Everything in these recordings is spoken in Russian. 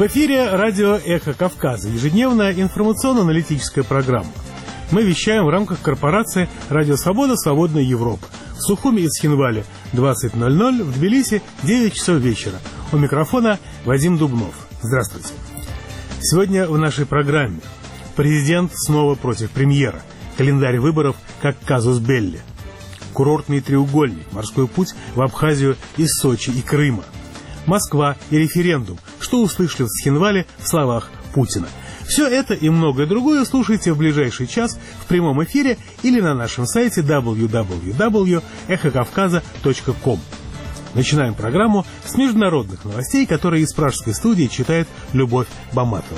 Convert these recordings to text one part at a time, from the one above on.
В эфире радио «Эхо Кавказа», ежедневная информационно-аналитическая программа. Мы вещаем в рамках корпорации «Радио Свобода. Свободная Европа». В Сухуми и Цхинвале 20:00, в Тбилиси 9 часов вечера. У микрофона Вадим Дубнов. Здравствуйте. Сегодня в нашей программе президент снова против премьера. Календарь выборов как казус белли. Курортный треугольник, морской путь в Абхазию из Сочи и Крыма. Москва и референдум. Что услышали в Цхинвале в словах Путина? Все это и многое другое слушайте в ближайший час в прямом эфире или на нашем сайте www.эхокавказа.ком. Начинаем программу с международных новостей, которые из пражской студии читает Любовь Баматова.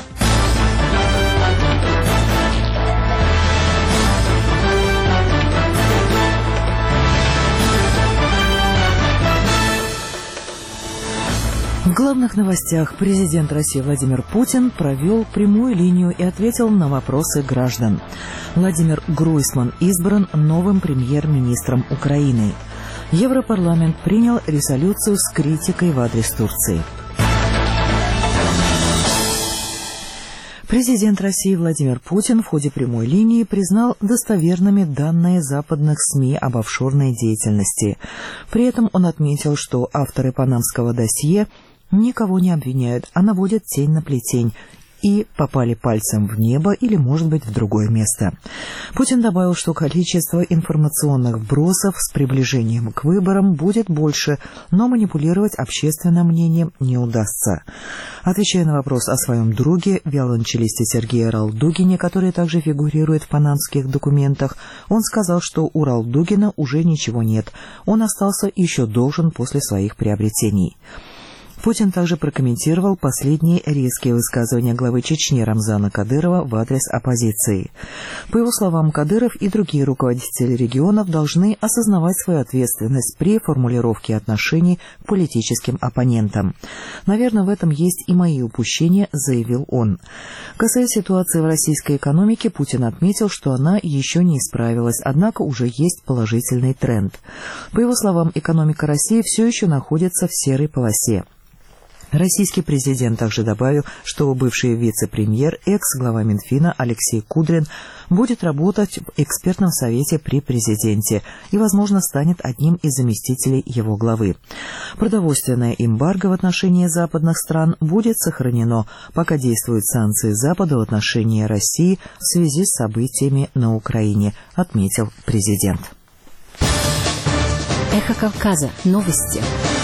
В главных новостях президент России Владимир Путин провел прямую линию и ответил на вопросы граждан. Владимир Гройсман избран новым премьер-министром Украины. Европарламент принял резолюцию с критикой в адрес Турции. Президент России Владимир Путин в ходе прямой линии признал достоверными данные западных СМИ об офшорной деятельности. При этом он отметил, что авторы панамского досье никого не обвиняют, а наводят тень на плетень и попали пальцем в небо или, может быть, в другое место. Путин добавил, что количество информационных вбросов с приближением к выборам будет больше, но манипулировать общественным мнением не удастся. Отвечая на вопрос о своем друге, виолончелисте Сергее Ралдугине, который также фигурирует в панамских документах, он сказал, что у Ралдугина уже ничего нет, он остался еще должен после своих приобретений. Путин также прокомментировал последние резкие высказывания главы Чечни Рамзана Кадырова в адрес оппозиции. По его словам, Кадыров и другие руководители регионов должны осознавать свою ответственность при формулировке отношений к политическим оппонентам. «Наверное, в этом есть и мои упущения», — заявил он. Касаясь ситуации в российской экономике, Путин отметил, что она еще не исправилась, однако уже есть положительный тренд. По его словам, экономика России все еще находится в серой полосе. Российский президент также добавил, что бывший вице-премьер, экс-глава Минфина Алексей Кудрин будет работать в экспертном совете при президенте и, возможно, станет одним из заместителей его главы. Продовольственное эмбарго в отношении западных стран будет сохранено, пока действуют санкции Запада в отношении России в связи с событиями на Украине, отметил президент. Эхо Кавказа. Новости.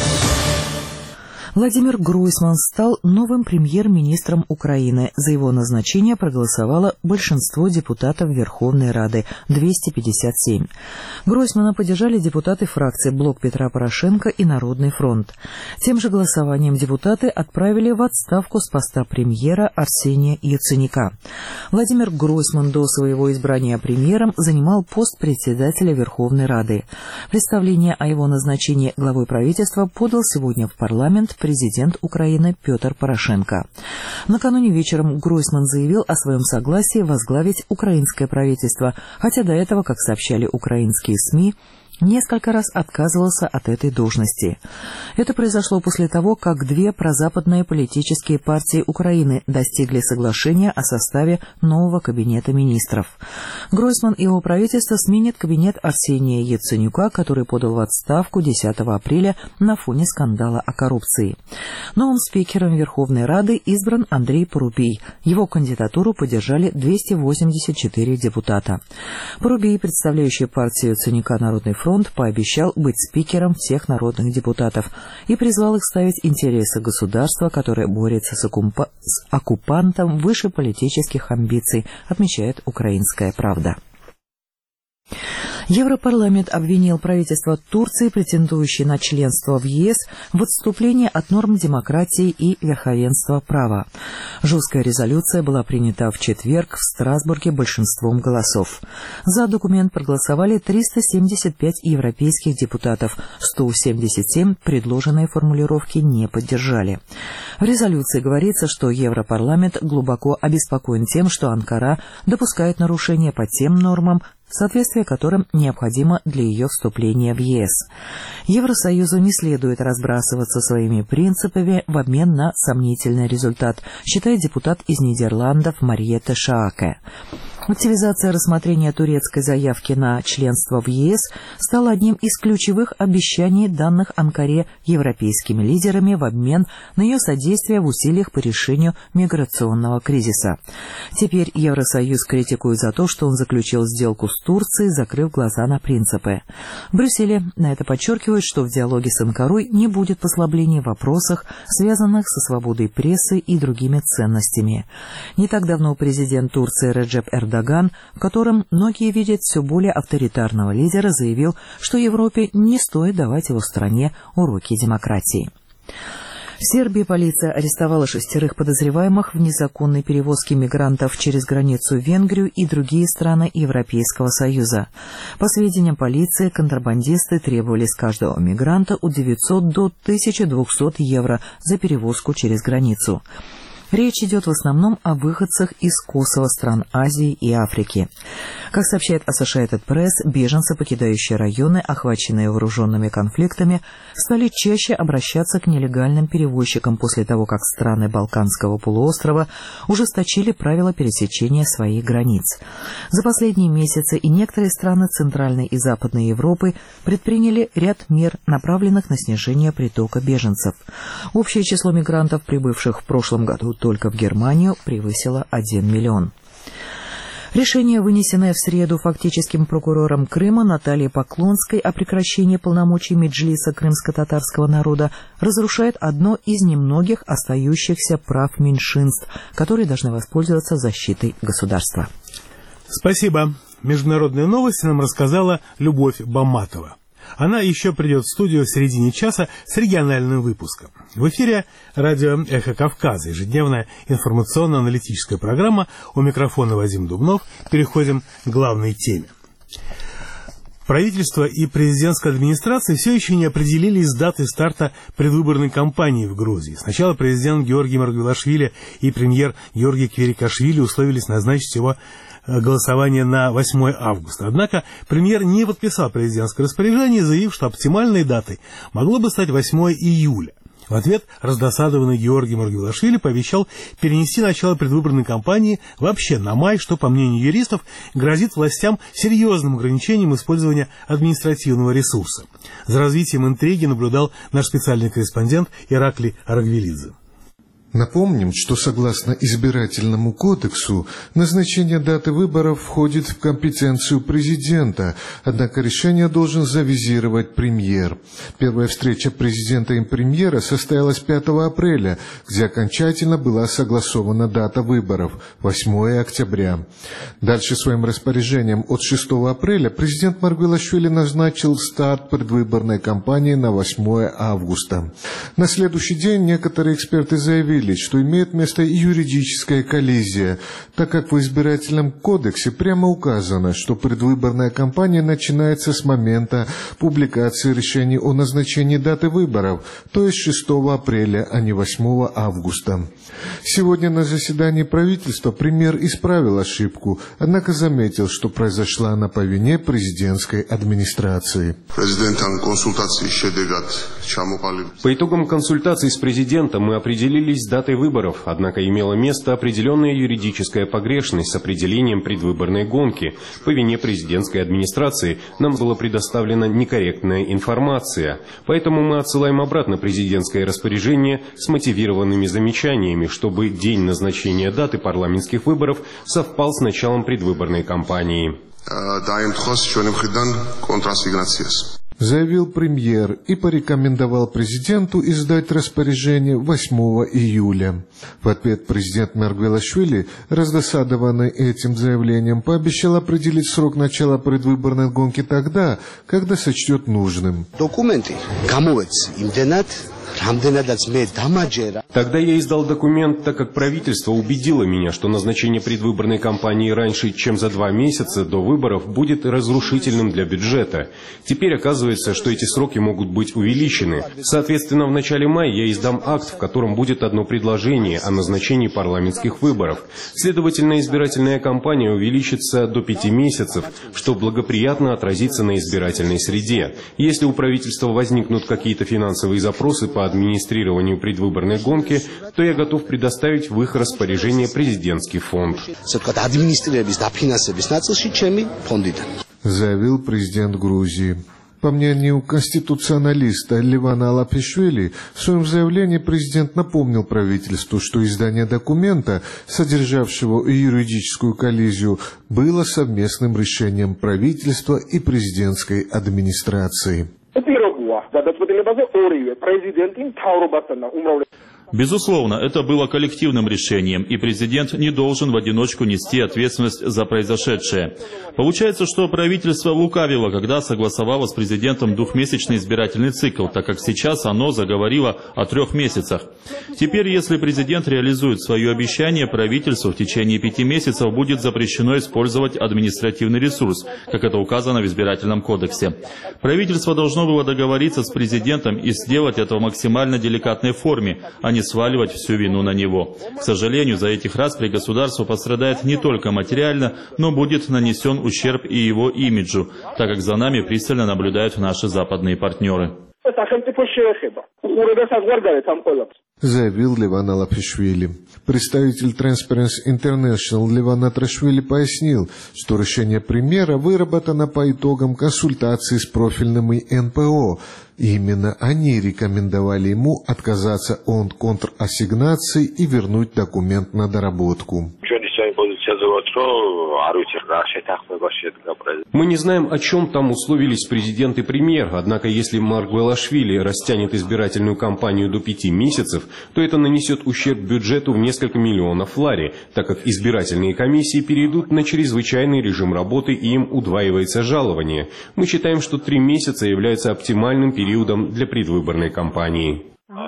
Владимир Гройсман стал новым премьер-министром Украины. За его назначение проголосовало большинство депутатов Верховной Рады – 257. Гройсмана поддержали депутаты фракций «Блок Петра Порошенко» и «Народный фронт». Тем же голосованием депутаты отправили в отставку с поста премьера Арсения Яценюка. Владимир Гройсман до своего избрания премьером занимал пост председателя Верховной Рады. Представление о его назначении главой правительства подал сегодня в парламент президент Украины Петр Порошенко. Накануне вечером Гройсман заявил о своем согласии возглавить украинское правительство, хотя до этого, как сообщали украинские СМИ, несколько раз отказывался от этой должности. Это произошло после того, как две прозападные политические партии Украины достигли соглашения о составе нового кабинета министров. Гройсман и его правительство сменят кабинет Арсения Яценюка, который подал в отставку 10 апреля на фоне скандала о коррупции. Новым спикером Верховной Рады избран Андрей Порубий. Его кандидатуру поддержали 284 депутата. Порубий, представляющий партию Яценюка «Народный фронт», пообещал быть спикером всех народных депутатов и призвал их ставить интересы государства, которое борется с оккупантом, выше политических амбиций, отмечает «Украинская правда». Европарламент обвинил правительство Турции, претендующее на членство в ЕС, в отступлении от норм демократии и верховенства права. Жесткая резолюция была принята в четверг в Страсбурге большинством голосов. За документ проголосовали 375 европейских депутатов, 177 предложенные формулировки не поддержали. В резолюции говорится, что Европарламент глубоко обеспокоен тем, что Анкара допускает нарушения по тем нормам, соответствие которым необходимо для ее вступления в ЕС. Евросоюзу не следует разбрасываться своими принципами в обмен на сомнительный результат, считает депутат из Нидерландов Марьетте Шааке. Активизация рассмотрения турецкой заявки на членство в ЕС стала одним из ключевых обещаний, данных Анкаре европейскими лидерами в обмен на ее содействие в усилиях по решению миграционного кризиса. Теперь Евросоюз критикует за то, что он заключил сделку с Турцией, закрыв глаза на принципы. В Брюсселе на это подчеркивают, что в диалоге с Анкарой не будет послаблений в вопросах, связанных со свободой прессы и другими ценностями. Не так давно президент Турции Реджеп Эрдоган, в котором многие видят все более авторитарного лидера, заявил, что Европе не стоит давать его стране уроки демократии. В Сербии полиция арестовала 6 подозреваемых в незаконной перевозке мигрантов через границу в Венгрию и другие страны Европейского Союза. По сведениям полиции, контрабандисты требовали с каждого мигранта от 900 до 1200 евро за перевозку через границу. Речь идет в основном о выходцах из Косово, стран Азии и Африки. Как сообщает Associated Press, беженцы, покидающие районы, охваченные вооруженными конфликтами, стали чаще обращаться к нелегальным перевозчикам после того, как страны Балканского полуострова ужесточили правила пересечения своих границ. За последние месяцы и некоторые страны Центральной и Западной Европы предприняли ряд мер, направленных на снижение притока беженцев. Общее число мигрантов, прибывших в прошлом году только в Германию, превысило 1 миллион. Решение, вынесенное в среду фактическим прокурором Крыма Натальей Поклонской о прекращении полномочий Меджлиса крымско-татарского народа, разрушает одно из немногих остающихся прав меньшинств, которые должны воспользоваться защитой государства. Спасибо. Международные новости нам рассказала Любовь Баматова. Она еще придет в студию в середине часа с региональным выпуском. В эфире радио «Эхо Кавказа», ежедневная информационно-аналитическая программа. У микрофона Вадим Дубнов. Переходим к главной теме. Правительство и президентская администрация все еще не определились с датой старта предвыборной кампании в Грузии. Сначала президент Георгий Маргвелашвили и премьер Георгий Кверикашвили условились назначить его голосование на 8 августа. Однако премьер не подписал президентское распоряжение, заявив, что оптимальной датой могло бы стать 8 июля. В ответ раздосадованный Георгий Маргвелашвили пообещал перенести начало предвыборной кампании вообще на май, что, по мнению юристов, грозит властям серьезным ограничением использования административного ресурса. За развитием интриги наблюдал наш специальный корреспондент Ираклий Арагвелидзе. Напомним, что согласно избирательному кодексу назначение даты выборов входит в компетенцию президента, однако решение должен завизировать премьер. Первая встреча президента и премьера состоялась 5 апреля, где окончательно была согласована дата выборов – 8 октября. Дальше своим распоряжением от 6 апреля президент Маргвелашвили назначил старт предвыборной кампании на 8 августа. На следующий день некоторые эксперты заявили, что имеет место юридическая коллизия, так как в избирательном кодексе прямо указано, что предвыборная кампания начинается с момента публикации решений о назначении даты выборов, то есть 6 апреля, а не 8 августа. Сегодня на заседании правительства премьер исправил ошибку, однако заметил, что произошла она по вине президентской администрации. По итогам консультаций с президентом мы определились с датой выборов, однако имела место определенная юридическая погрешность с определением предвыборной гонки. По вине президентской администрации нам была предоставлена некорректная информация. Поэтому мы отсылаем обратно президентское распоряжение с мотивированными замечаниями, чтобы день назначения даты парламентских выборов совпал с началом предвыборной кампании. Заявил премьер и порекомендовал президенту издать распоряжение 8 июля. В ответ президент Маргвелашвили, раздосадованный этим заявлением, пообещал определить срок начала предвыборной гонки тогда, когда сочтет нужным. Документы, камовец, имденат, Тогда я издал документ, так как правительство убедило меня, что назначение предвыборной кампании раньше, чем за 2 месяца до выборов, будет разрушительным для бюджета. Теперь оказывается, что эти сроки могут быть увеличены. Соответственно, в начале мая я издам акт, в котором будет одно предложение о назначении парламентских выборов. Следовательно, избирательная кампания увеличится до 5 месяцев, что благоприятно отразится на избирательной среде. Если у правительства возникнут какие-то финансовые запросы по администрированию предвыборной гонки, то я готов предоставить в их распоряжение президентский фонд. Заявил президент Грузии. По мнению конституционалиста Левана Алапишвили, в своем заявлении президент напомнил правительству, что издание документа, содержавшего юридическую коллизию, было совместным решением правительства и президентской администрации. Безусловно, это было коллективным решением, и президент не должен в одиночку нести ответственность за произошедшее. Получается, что правительство лукавило, когда согласовало с президентом 2-месячный избирательный цикл, так как сейчас оно заговорило о 3 месяцах. Теперь, если президент реализует свое обещание, правительству в течение 5 месяцев будет запрещено использовать административный ресурс, как это указано в избирательном кодексе. Правительство должно было договориться с президентом и сделать это в максимально деликатной форме, а не сваливать всю вину на него. К сожалению, за этих распри государство пострадает не только материально, но будет нанесен ущерб и его имиджу, так как за нами пристально наблюдают наши западные партнеры. Заявил Леван Алапишвили. Представитель Transparency International Леван Атрашвили пояснил, что решение премьера выработано по итогам консультаций с профильными НПО. И именно они рекомендовали ему отказаться от контрассигнаций и вернуть документ на доработку. Мы не знаем, о чем там условились президент и премьер, однако если Маргвелашвили растянет избирательную кампанию до 5 месяцев, то это нанесет ущерб бюджету в несколько миллионов лари, так как избирательные комиссии перейдут на чрезвычайный режим работы и им удваивается жалование. Мы считаем, что 3 месяца являются оптимальным периодом для предвыборной кампании.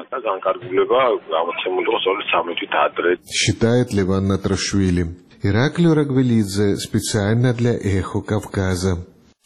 Считает Леван Атрашвили. Ираклио Рагвелидзе специально для «Эхо Кавказа».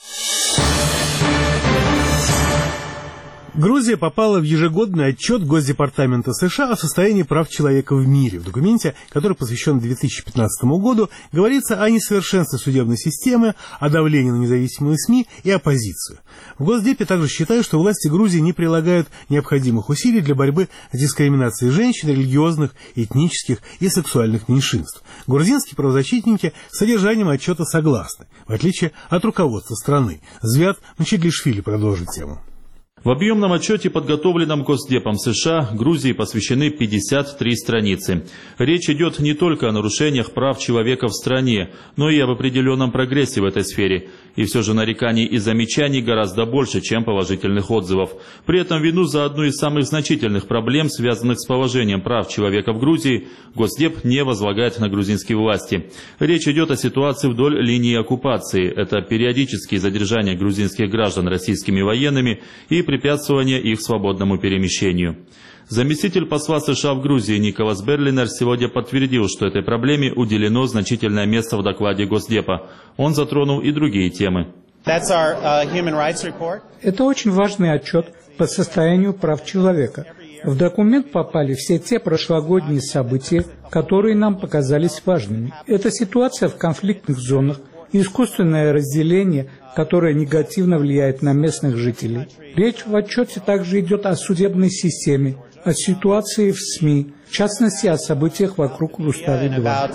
Грузия попала в ежегодный отчет Госдепартамента США о состоянии прав человека в мире. В документе, который посвящен 2015 году, говорится о несовершенстве судебной системы, о давлении на независимые СМИ и оппозицию. В Госдепе также считают, что власти Грузии не прилагают необходимых усилий для борьбы с дискриминацией женщин, религиозных, этнических и сексуальных меньшинств. Грузинские правозащитники с содержанием отчета согласны, в отличие от руководства страны. Звят Мчедлишвили продолжит тему. В объемном отчете, подготовленном Госдепом США, Грузии посвящены 53 страницы. Речь идет не только о нарушениях прав человека в стране, но и об определенном прогрессе в этой сфере. И все же нареканий и замечаний гораздо больше, чем положительных отзывов. При этом вину за одну из самых значительных проблем, связанных с положением прав человека в Грузии, Госдеп не возлагает на грузинские власти. Речь идет о ситуации вдоль линии оккупации. Это периодические задержания грузинских граждан российскими военными и препятствование их свободному перемещению. Заместитель посла США в Грузии Николас Берлинер сегодня подтвердил, что этой проблеме уделено значительное место в докладе Госдепа. Он затронул и другие темы. Это очень важный отчет по состоянию прав человека. В документ попали все те прошлогодние события, которые нам показались важными. Это ситуация в конфликтных зонах, искусственное разделение, которое негативно влияет на местных жителей. Речь в отчете также идет о судебной системе, о ситуации в СМИ, в частности, о событиях вокруг Рустави-2.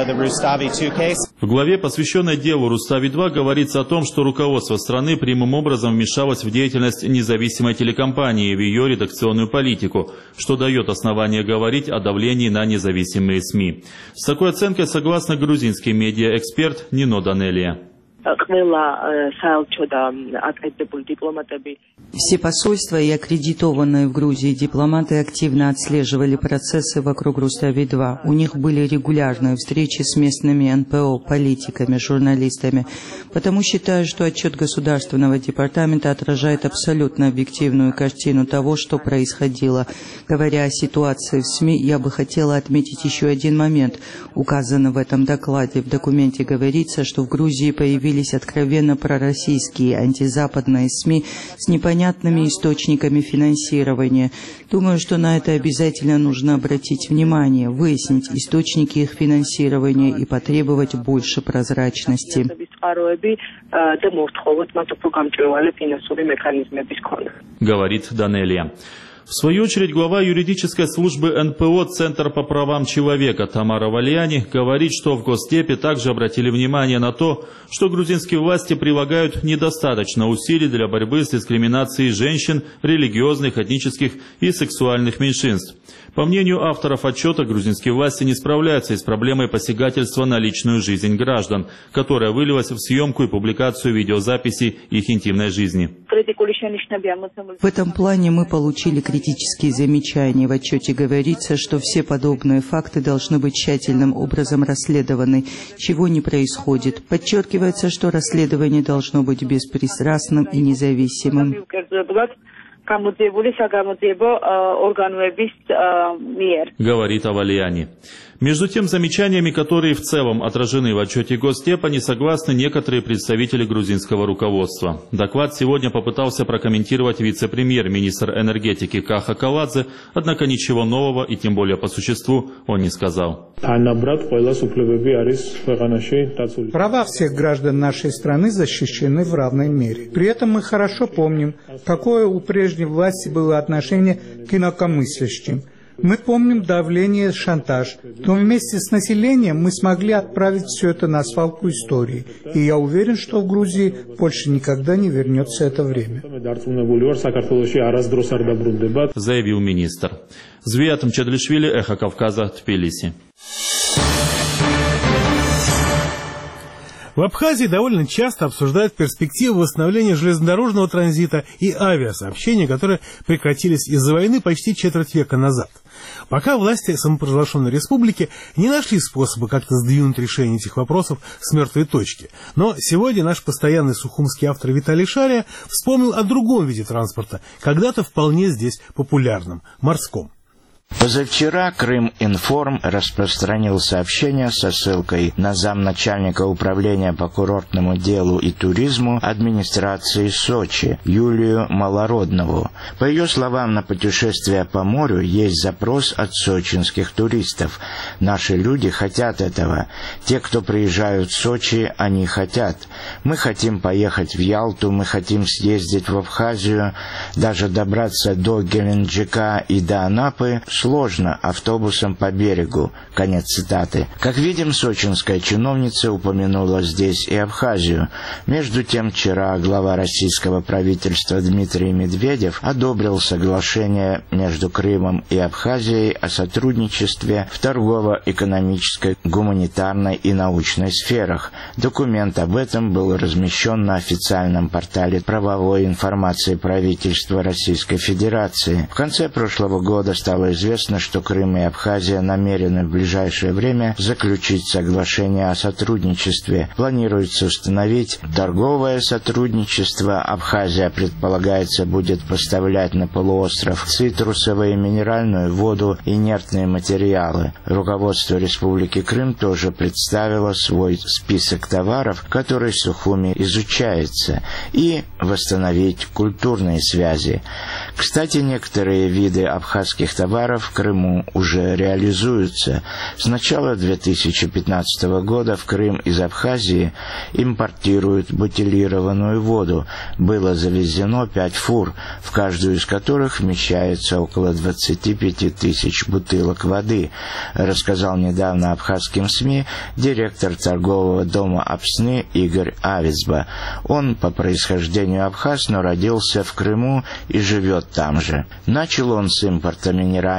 В главе, посвященной делу Рустави-2, говорится о том, что руководство страны прямым образом вмешалось в деятельность независимой телекомпании в ее редакционную политику, что дает основание говорить о давлении на независимые СМИ. С такой оценкой согласна грузинский медиаэксперт Нино Данелия. Все посольства и аккредитованные в Грузии дипломаты активно отслеживали процессы вокруг Рустави-2. У них были регулярные встречи с местными НПО, политиками, журналистами. Потому считаю, что отчет Государственного департамента отражает абсолютно объективную картину того, что происходило. Говоря о ситуации в СМИ, я бы хотела отметить еще один момент, указанный в этом докладе. В документе говорится, что в Грузии появились откровенно пророссийские антизападные СМИ с непонятными источниками финансирования. Думаю, что на это обязательно нужно обратить внимание, выяснить источники их финансирования и потребовать больше прозрачности. Говорит Данелия. В свою очередь, глава юридической службы НПО «Центр по правам человека» Тамара Валиани говорит, что в Госдепе также обратили внимание на то, что грузинские власти прилагают недостаточно усилий для борьбы с дискриминацией женщин, религиозных, этнических и сексуальных меньшинств. По мнению авторов отчета, грузинские власти не справляются и с проблемой посягательства на личную жизнь граждан, которая вылилась в съемку и публикацию видеозаписей их интимной жизни. В этом плане мы получили критические замечания. В отчете говорится, что все подобные факты должны быть тщательным образом расследованы, чего не происходит. Подчеркивается, что расследование должно быть беспристрастным и независимым. Говорит Авалиани. Между тем, замечаниями, которые в целом отражены в отчете Госдепа, не согласны некоторые представители грузинского руководства. Доклад сегодня попытался прокомментировать вице-премьер-министр энергетики Каха Каладзе, однако ничего нового и тем более по существу он не сказал. Права всех граждан нашей страны защищены в равной мере. При этом мы хорошо помним, какое у прежней власти было отношение к инакомыслящим. Мы помним давление, шантаж, но вместе с населением мы смогли отправить все это на свалку истории. И я уверен, что в Грузии больше никогда не вернется это время. Заявил министр. Звиат Мчадлишвили, Эхо Кавказа, Тбилиси. В Абхазии довольно часто обсуждают перспективы восстановления железнодорожного транзита и авиасообщения, которые прекратились из-за войны почти четверть века назад. Пока власти самопровозглашенной республики не нашли способа как-то сдвинуть решение этих вопросов с мертвой точки. Но сегодня наш постоянный сухумский автор Виталий Шария вспомнил о другом виде транспорта, когда-то вполне здесь популярном – морском. Позавчера Крым-Информ распространил сообщение со ссылкой на замначальника управления по курортному делу и туризму администрации Сочи Юлию Малороднову. По ее словам, на путешествия по морю есть запрос от сочинских туристов. Наши люди хотят этого. Те, кто приезжают в Сочи, они хотят. Мы хотим поехать в Ялту, мы хотим съездить в Абхазию, даже добраться до Геленджика и до Анапы сложно автобусом по берегу. Конец цитаты. Как видим, сочинская чиновница упомянула здесь и Абхазию. Между тем, вчера глава российского правительства Дмитрий Медведев одобрил соглашение между Крымом и Абхазией о сотрудничестве в торгово-экономической, гуманитарной и научной сферах. Документ об этом был размещен на официальном портале правовой информации правительства Российской Федерации. В конце прошлого года стало известно, что Крым и Абхазия намерены в ближайшее время заключить соглашение о сотрудничестве. Планируется установить торговое сотрудничество. Абхазия, предполагается, будет поставлять на полуостров цитрусовые, минеральную воду, инертные материалы. Руководство Республики Крым тоже представило свой список товаров, который в Сухуми изучается, и восстановить культурные связи. Кстати, некоторые виды абхазских товаров в Крыму уже реализуются. С начала 2015 года в Крым из Абхазии импортируют бутилированную воду. Было завезено 5 фур, в каждую из которых вмещается около 25 тысяч бутылок воды, рассказал недавно абхазским СМИ директор торгового дома Апсны Игорь Авицба. Он по происхождению абхаз, но родился в Крыму и живет там же. Начал он с импорта минеральной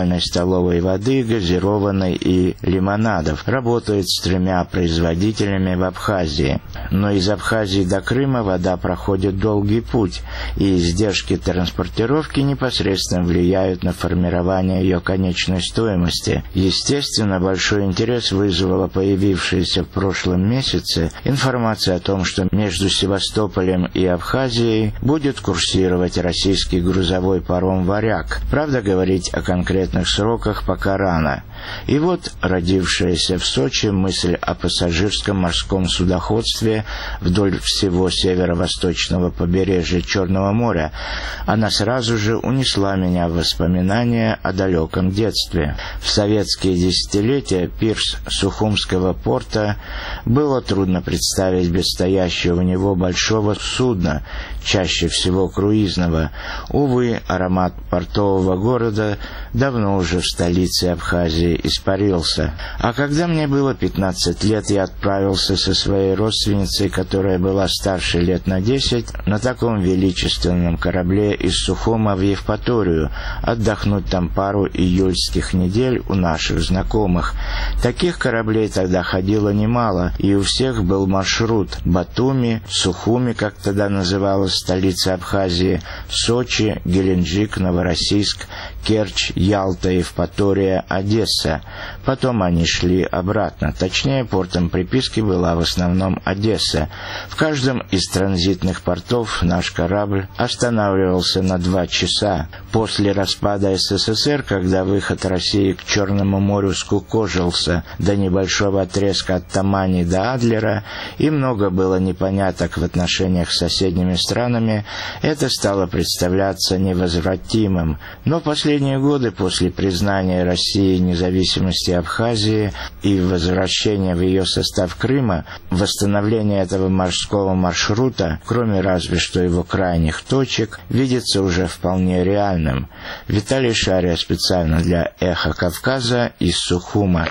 минеральной столовой воды, газированной и лимонадов. Работает с 3 производителями в Абхазии. Но из Абхазии до Крыма вода проходит долгий путь, и издержки транспортировки непосредственно влияют на формирование ее конечной стоимости. Естественно, большой интерес вызвала появившаяся в прошлом месяце информация о том, что между Севастополем и Абхазией будет курсировать российский грузовой паром «Варяг». Правда, говорить о конкретных сроках пока рано. И вот родившаяся в Сочи мысль о пассажирском морском судоходстве вдоль всего северо-восточного побережья Черного моря, она сразу же унесла меня в воспоминания о далеком детстве. В советские десятилетия пирс Сухумского порта было трудно представить без стоящего в него большого судна, чаще всего круизного. Увы, аромат портового города давно уже в столице Абхазии испарился. А когда мне было 15 лет, я отправился со своей родственницей, которая была старше лет на 10, на таком величественном корабле из Сухума в Евпаторию, отдохнуть там пару июльских недель у наших знакомых. Таких кораблей тогда ходило немало, и у всех был маршрут: Батуми, Сухуми, как тогда называлась столица Абхазии, Сочи, Геленджик, Новороссийск, Керчь, Ялта, Евпатория, Одесса. Потом они шли обратно. Точнее, портом приписки была в основном Одесса. В каждом из транзитных портов наш корабль останавливался на 2 часа. После распада СССР, когда выход России к Черному морю скукожился до небольшого отрезка от Тамани до Адлера, и много было непоняток в отношениях с соседними странами, это стало представляться невозвратимым. Но последние годы, после признания России независимости Абхазии и возвращения в ее состав Крыма, восстановление этого морского маршрута, кроме разве что его крайних точек, видится уже вполне реальным. Виталий Шария специально для «Эхо Кавказа» из Сухума.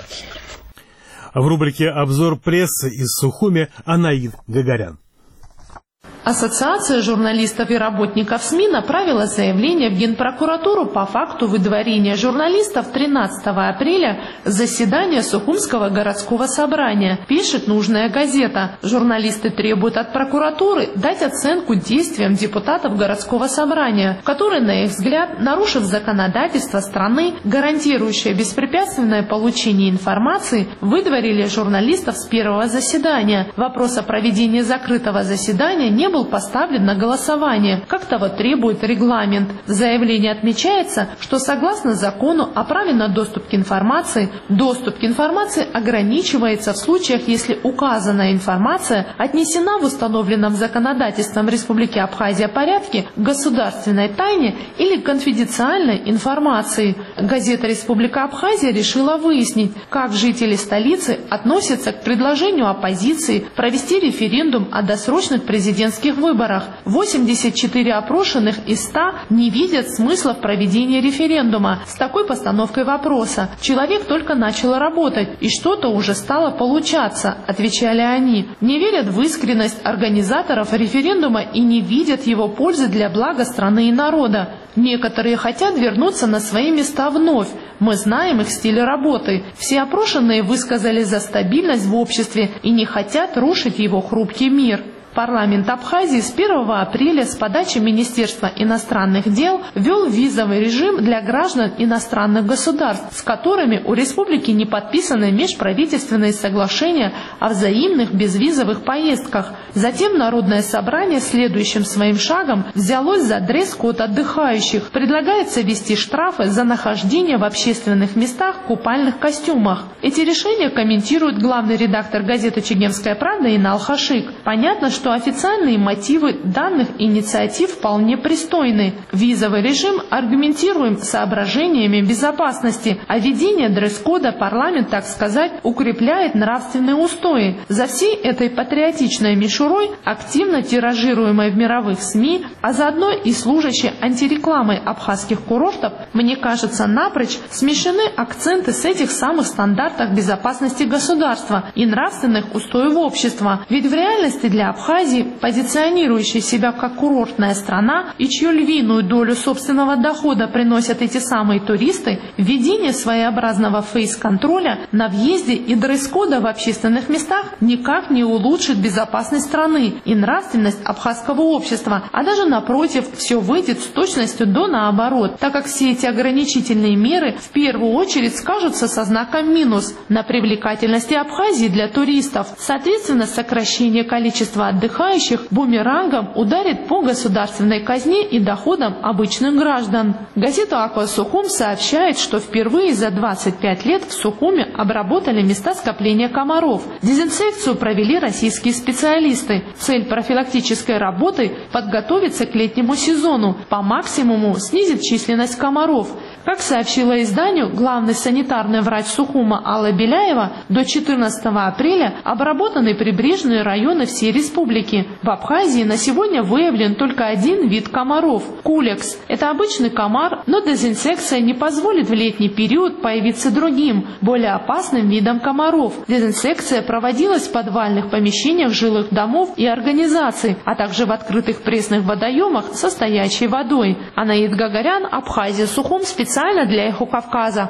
В рубрике «Обзор прессы» из Сухуми Анаид Гагарян. Ассоциация журналистов и работников СМИ направила заявление в Генпрокуратуру по факту выдворения журналистов 13 апреля с заседания Сухумского городского собрания. Пишет нужная газета. Журналисты требуют от прокуратуры дать оценку действиям депутатов городского собрания, которые, на их взгляд, нарушив законодательство страны, гарантирующее беспрепятственное получение информации, выдворили журналистов с первого заседания. Вопрос о проведении закрытого заседания не был поставлен на голосование, как того требует регламент. В заявлении отмечается, что согласно закону о праве на доступ к информации ограничивается в случаях, если указанная информация отнесена в установленном законодательством Республики Абхазия порядке к государственной тайне или конфиденциальной информации. Газета «Республика Абхазия» решила выяснить, как жители столицы относятся к предложению оппозиции провести референдум о досрочных президентских выборах. 84 опрошенных из 100 не видят смысла в проведении референдума с такой постановкой вопроса. Человек только начал работать, и что-то уже стало получаться, отвечали они. Не верят в искренность организаторов референдума и не видят его пользы для блага страны и народа. Некоторые хотят вернуться на свои места вновь. Мы знаем их стиль работы. Все опрошенные высказались за стабильность в обществе и не хотят рушить его хрупкий мир. Парламент Абхазии с 1 апреля с подачи Министерства иностранных дел ввел визовый режим для граждан иностранных государств, с которыми у республики не подписаны межправительственные соглашения о взаимных безвизовых поездках. Затем Народное собрание следующим своим шагом взялось за дресс-код отдыхающих. Предлагается ввести штрафы за нахождение в общественных местах в купальных костюмах. Эти решения комментирует главный редактор газеты «Чегемская правда» Инал Хашик. Понятно, что официальные мотивы данных инициатив вполне пристойны. Визовый режим аргументируем соображениями безопасности, а введение дресс-кода парламент, так сказать, укрепляет нравственные устои. За всей этой патриотичной мишурой, активно тиражируемой в мировых СМИ, а заодно и служащей антирекламой абхазских курортов, мне кажется, напрочь смешены акценты с этих самых стандартов безопасности государства и нравственных устоев общества. Ведь в реальности для Абхазии Абхазии, позиционирующей себя как курортная страна и чью львиную долю собственного дохода приносят эти самые туристы, введение своеобразного фейс-контроля на въезде и дресс-кода в общественных местах никак не улучшит безопасность страны и нравственность абхазского общества, а даже напротив, все выйдет с точностью до наоборот, так как все эти ограничительные меры в первую очередь скажутся со знаком минус на привлекательности Абхазии для туристов. Соответственно, сокращение количества отдыхающих бумерангом ударит по государственной казне и доходам обычных граждан. Газета «Аква Сухум» сообщает, что впервые за 25 лет в Сухуме обработали места скопления комаров. Дезинсекцию провели российские специалисты. Цель профилактической работы – подготовиться к летнему сезону, по максимуму снизить численность комаров. Как сообщила изданию главный санитарный врач Сухума Алла Беляева, до 14 апреля обработаны прибрежные районы всей республики. В Абхазии на сегодня выявлен только один вид комаров – кулекс. Это обычный комар, но дезинсекция не позволит в летний период появиться другим, более опасным видом комаров. Дезинсекция проводилась в подвальных помещениях жилых домов и организаций, а также в открытых пресных водоемах со стоячей водой. Анаид Гагарян, Абхазия, Сухум, специально для Эхо Кавказа.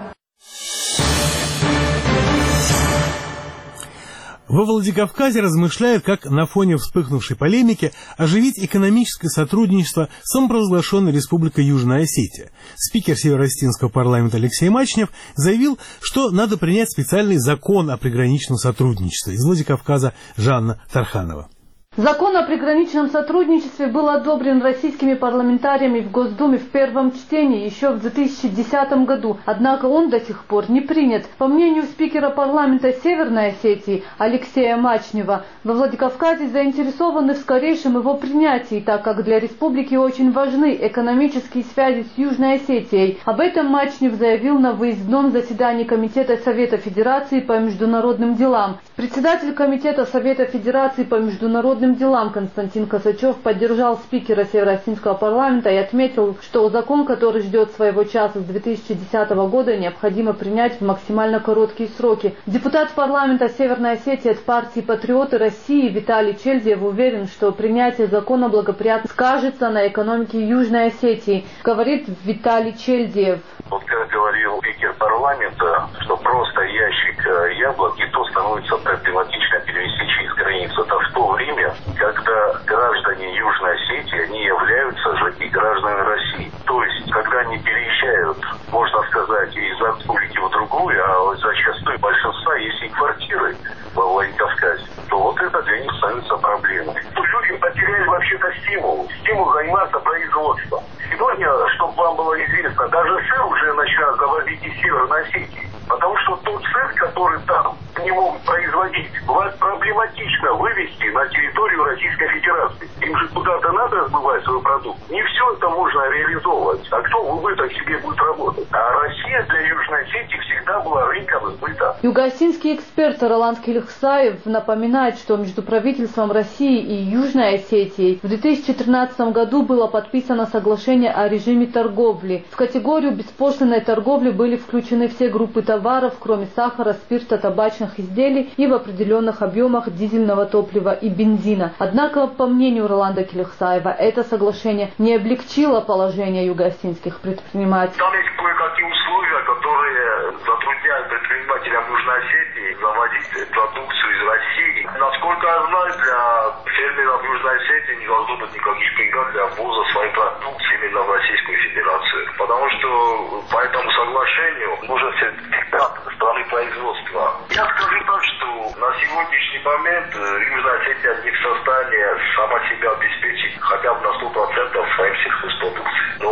Во Владикавказе размышляют, как на фоне вспыхнувшей полемики оживить экономическое сотрудничество с самопровозглашенной Республикой Южная Осетия. Спикер Северо-Осетинского парламента Алексей Мачнев заявил, что надо принять специальный закон о приграничном сотрудничестве. Из Владикавказа Жанна Тарханова. Закон о приграничном сотрудничестве был одобрен российскими парламентариями в Госдуме в первом чтении еще в 2010 году, однако он до сих пор не принят. По мнению спикера парламента Северной Осетии Алексея Мачнева, во Владикавказе заинтересованы в скорейшем его принятии, так как для республики очень важны экономические связи с Южной Осетией. Об этом Мачнев заявил на выездном заседании Комитета Совета Федерации по международным делам. Председатель Комитета Совета Федерации по международным делам Константин Косачев поддержал спикера Северо-Осетинского парламента и отметил, что закон, который ждет своего часа с 2010 года, необходимо принять в максимально короткие сроки. Депутат парламента Северной Осетии от партии «Патриоты России» Виталий Чельдиев уверен, что принятие закона благоприятно скажется на экономике Южной Осетии, говорит Виталий Чельдиев. Вот как говорил спикер парламента, что просто ящик яблок и то становится проблематично перевести через границу. Это в то время, когда граждане Южной Осетии, они являются же и гражданами России. То есть, когда они переезжают, можно сказать, из республики в другую, а зачастую большинства есть и квартиры во Владикавказе, то вот это для них становится проблемой. Люди потеряли вообще-то стимул заниматься производством. Сегодня, чтобы вам было известно, даже сыр уже начинают завозить из Северной Осетии. Потому что тот сыр, который там не могут производить, бывает проблематично вывести на территорию Российской Федерации. Им же куда-то надо сбывать свой продукт. Не все это можно реализовывать. А кто в убыток себе будет работать? А Россия для Южной Осетии всегда была рынком сбыта. Юго-осетинский эксперт Роланд Килихсаев напоминает, что между правительством России и Южной Осетией в 2013 году было подписано соглашение о режиме торговли. В категорию беспошлинной торговли были включены все группы товаров, кроме сахара, спирта, табачных изделий и в определенных объемах дизельного топлива и бензина. Однако, по мнению Роланда Килихсаева, это соглашение не облегчило положение юго-осетинских предпринимателей. Там есть кое-какие условия, которые затрудняют предпринимателям Южной Осетии заводить продукцию из России. Насколько я знаю, для фермеров Южной Осетии не должно быть никаких преград для ввоза своей продукции именно в Российскую Федерацию. Потому что по этому соглашению нужен сертификат страны производства. Я скажу так, что на сегодняшний момент Южная Осетия не в состоянии сама себя обеспечить хотя бы на 100% своим сельхозпродукцией. Но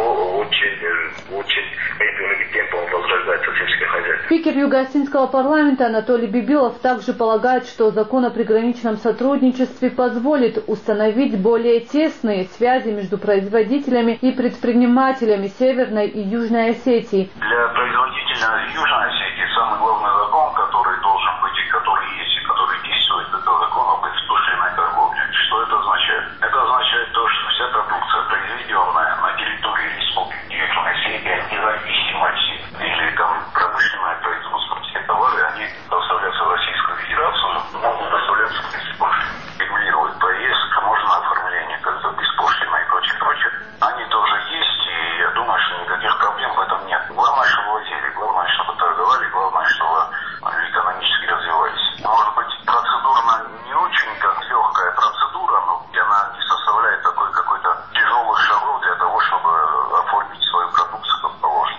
очень медленными темпами возрождается сельское хозяйство. Спикер Юго-Осетинского парламента Анатолий Бибилов также полагает, что закон о приграничном сотрудничестве позволит установить более тесные связи между производителями и предпринимателями Северной и Южной Осетии. Для производителя Южной Осетии самый главный закон, который должен быть и который есть, и который действует, это закон об беспошлинной торговле. Что это означает? Это означает то, что вся продукция, произведенная на территории Республики Южной Осетии, независимости или там промышленное производство, все товары, они доставляются в Российскую Федерацию, могут доставляться в Республику, регулировать проезд,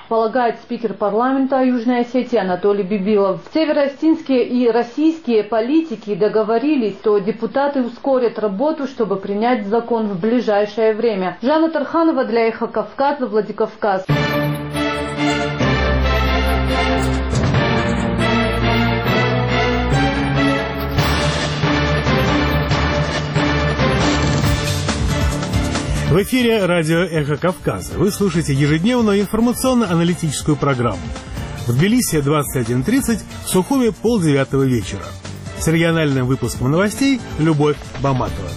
полагает спикер парламента Южной Осетии Анатолий Бибилов. Североостинские и российские политики договорились, что депутаты ускорят работу, чтобы принять закон в ближайшее время. Жанна Тарханова для Эхо Кавказа, Владикавказ. В эфире радио «Эхо Кавказа». Вы слушаете ежедневную информационно-аналитическую программу. В Тбилиси 21:30, в Сухуме 8:30 вечера. С региональным выпуском новостей Любовь Баматова.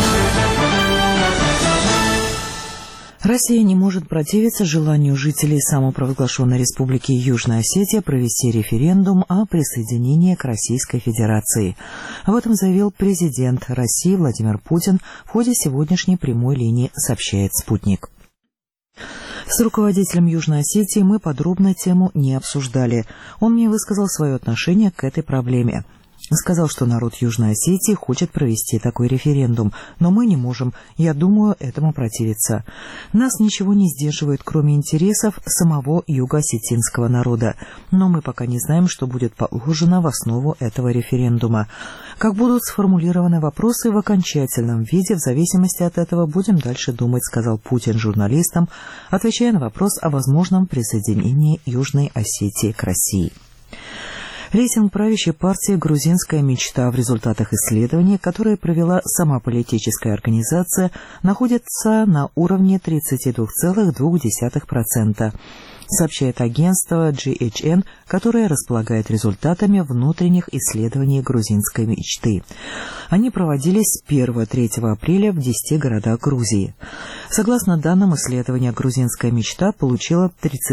Россия не может противиться желанию жителей самопровозглашенной республики Южная Осетия провести референдум о присоединении к Российской Федерации. Об этом заявил президент России Владимир Путин в ходе сегодняшней прямой линии, сообщает «Спутник». С руководителем Южной Осетии мы подробно тему не обсуждали. Он мне высказал свое отношение к этой проблеме. Сказал, что народ Южной Осетии хочет провести такой референдум, но мы не можем, я думаю, этому противиться. Нас ничего не сдерживает, кроме интересов самого юго-осетинского народа, но мы пока не знаем, что будет положено в основу этого референдума. Как будут сформулированы вопросы в окончательном виде, в зависимости от этого будем дальше думать, сказал Путин журналистам, отвечая на вопрос о возможном присоединении Южной Осетии к России. Рейтинг правящей партии «Грузинская мечта» в результатах исследования, которое провела сама политическая организация, находится на уровне 32,2%, сообщает агентство GHN, которое располагает результатами внутренних исследований грузинской мечты. Они проводились 1-3 апреля в 10 городах Грузии. Согласно данным исследования, грузинская мечта получила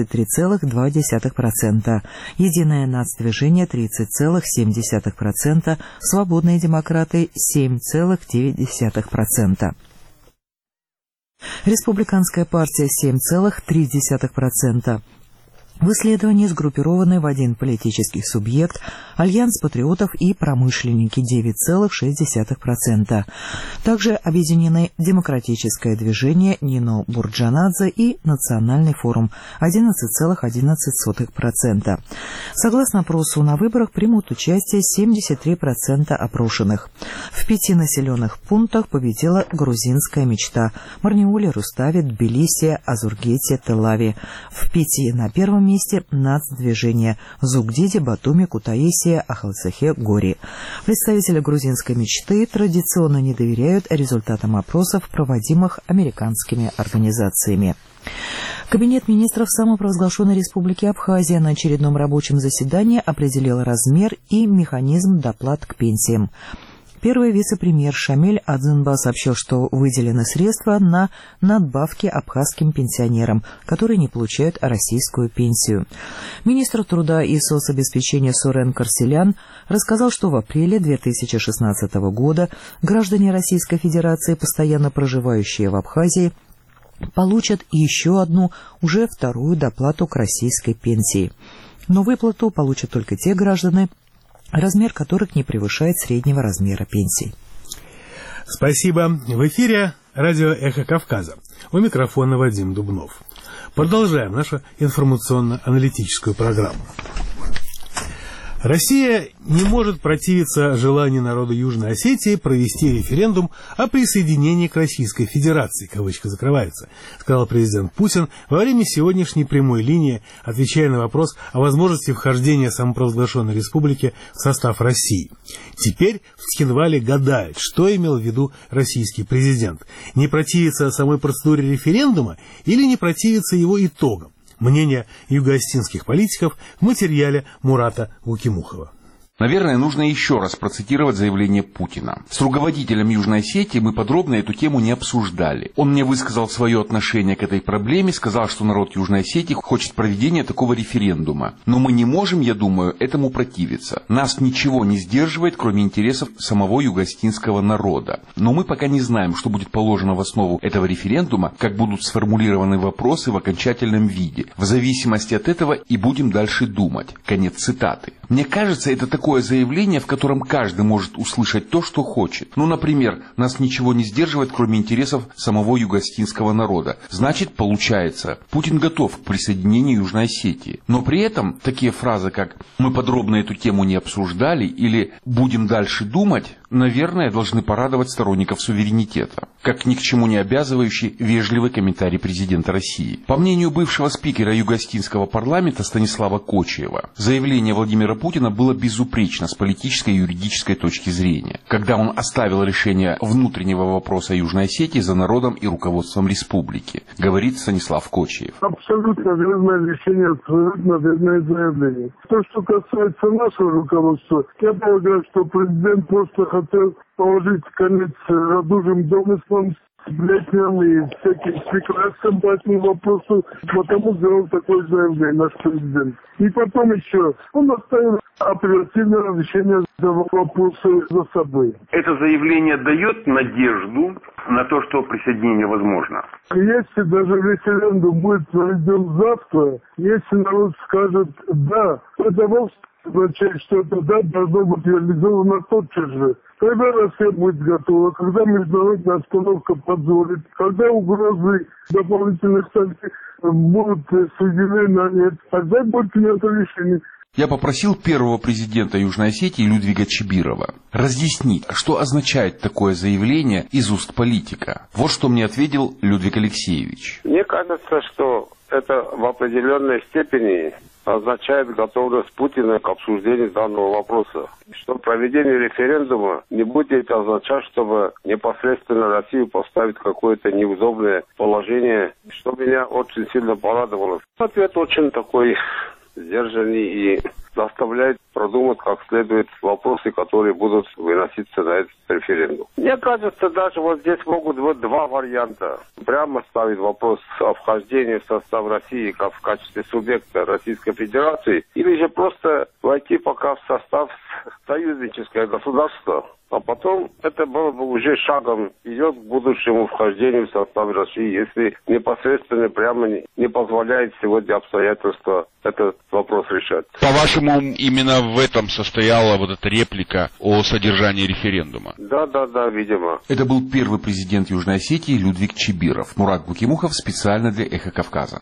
33,2%, Единое нацдвижение 30,7%, Свободные демократы 7,9%. Республиканская партия 7,3%. В исследовании сгруппированы в один политический субъект Альянс патриотов и промышленники 9,6%. Также объединены Демократическое движение Нино Бурджанадзе и Национальный форум 11,11%. Согласно опросу, на выборах примут участие 73% опрошенных. В 5 населенных пунктах победила грузинская мечта: Барнауле, Руставе, Тбилиси, Азургете, Тель-Авиве. В 5 на первом месте нацдвижение: Зугдиде, Батуми, Кутаиси, Ахалцехе, Гори. Представители грузинской мечты традиционно не доверяют результатам опросов, проводимых американскими организациями. Кабинет министров самопровозглашенной республики Абхазия на очередном рабочем заседании определил размер и механизм доплат к пенсиям. Первый вице-премьер Шамиль Адзинба сообщил, что выделены средства на надбавки абхазским пенсионерам, которые не получают российскую пенсию. Министр труда и соцобеспечения Сурен Карселян рассказал, что в апреле 2016 года граждане Российской Федерации, постоянно проживающие в Абхазии, получат еще одну, уже вторую доплату к российской пенсии. Но выплату получат только те граждане, размер которых не превышает среднего размера пенсий. Спасибо. В эфире радио «Эхо Кавказа». У микрофона Вадим Дубнов. Продолжаем нашу информационно-аналитическую программу. Россия не может противиться желанию народа Южной Осетии провести референдум о присоединении к Российской Федерации, кавычка закрывается, сказал президент Путин во время сегодняшней прямой линии, отвечая на вопрос о возможности вхождения самопровозглашенной республики в состав России. Теперь в Цхинвале гадают, что имел в виду российский президент. Не противиться самой процедуре референдума или не противиться его итогам? Мнение юго-осетинских политиков в материале Мурата Вукимухова. Наверное, нужно еще раз процитировать заявление Путина. С руководителем Южной Осетии мы подробно эту тему не обсуждали. Он мне высказал свое отношение к этой проблеме, сказал, что народ Южной Осетии хочет проведения такого референдума. Но мы не можем, я думаю, этому противиться. Нас ничего не сдерживает, кроме интересов самого юго-осетинского народа. Но мы пока не знаем, что будет положено в основу этого референдума, как будут сформулированы вопросы в окончательном виде. В зависимости от этого и будем дальше думать. Конец цитаты. Мне кажется, это такое заявление, в котором каждый может услышать то, что хочет. Ну, например, нас ничего не сдерживает, кроме интересов самого юго-осетинского народа. Значит, получается, Путин готов к присоединению Южной Осетии. Но при этом такие фразы, как «мы подробно эту тему не обсуждали» или «будем дальше думать», наверное, должны порадовать сторонников суверенитета. Как ни к чему не обязывающий вежливый комментарий президента России. По мнению бывшего спикера Юго-Осетинского парламента Станислава Кочиева, заявление Владимира Путина было безупречно с политической и юридической точки зрения, когда он оставил решение внутреннего вопроса Южной Осетии за народом и руководством республики, говорит Станислав Кочиев. Абсолютно верное решение, абсолютно верное заявление. То, что касается нашего руководства, я полагаю, что президент просто хотел положить конец радужным домыслам, сплетням и всяким спекуляциям по этому вопросу, потому сделал такое заявление наш президент. И потом еще он оставил оперативное решение вопроса за собой. Это заявление дает надежду на то, что присоединение возможно. Если даже референдум будет проведен завтра, если народ скажет «да», это вовсе означает, что это «да» должно быть реализовано тотчас же. Когда Россия будет готова, когда международная обстановка позволит, когда угрозы дополнительных санкций будут сведены на нет, тогда будет принято решение. Я попросил первого президента Южной Осетии Людвига Чибирова разъяснить, что означает такое заявление из уст политика. Вот что мне ответил Людвиг Алексеевич. Мне кажется, что это в определенной степени означает готовность Путина к обсуждению данного вопроса. Что проведение референдума не будет означать, чтобы непосредственно Россию поставить в какое-то неудобное положение, что меня очень сильно порадовало. Ответ очень такой сдержанный и заставляет продумать как следует вопросы, которые будут выноситься на этот референдум. Мне кажется, даже вот здесь могут быть два варианта. Прямо ставить вопрос о вхождении в состав России как в качестве субъекта Российской Федерации, или же просто войти пока в состав союзническое государство, а потом это было бы уже шагом вперед к будущему вхождению в состав России, если непосредственно прямо не позволяет сегодня обстоятельства этот вопрос решать. По-вашему, именно в этом состояла вот эта реплика о содержании референдума? Да, видимо. Это был первый президент Южной Осетии Людвиг Чибиров. Мурат Букимухов специально для «Эхо Кавказа».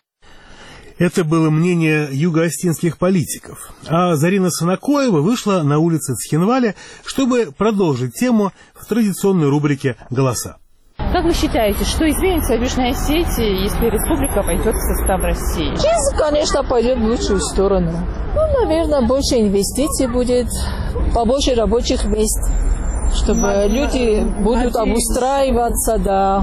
Это было мнение юго-осетинских политиков. А Зарина Санакоева вышла на улицы Цхинваля, чтобы продолжить тему в традиционной рубрике «Голоса». Как вы считаете, что изменится в Южной Осетии, если республика пойдет в состав России? Жизнь, конечно, пойдет в лучшую сторону. Ну, наверное, больше инвестиций будет, побольше рабочих мест, чтобы люди будут обустраиваться, да,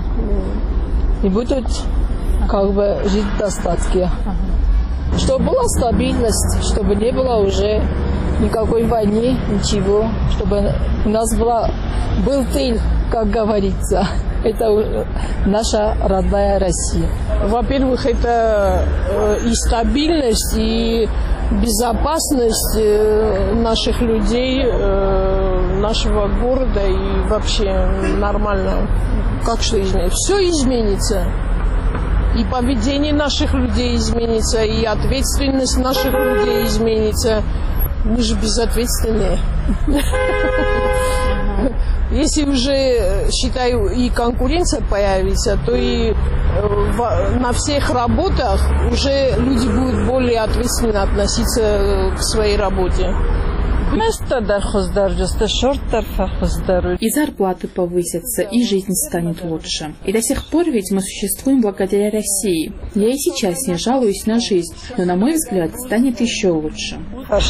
и будут как бы жить в достатке. Чтобы была стабильность, чтобы не было уже никакой войны, ничего, чтобы у нас был тыл, как говорится. Это наша родная Россия. Во-первых, это и стабильность, и безопасность наших людей, нашего города, и вообще нормально. Как что изменится? Все изменится. И поведение наших людей изменится, и ответственность наших людей изменится. Мы же безответственные. Если уже, считаю, и конкуренция появится, то и на всех работах уже люди будут более ответственно относиться к своей работе. И зарплаты повысятся, и жизнь станет лучше. И до сих пор ведь мы существуем благодаря России. Я и сейчас не жалуюсь на жизнь, но, на мой взгляд, станет еще лучше.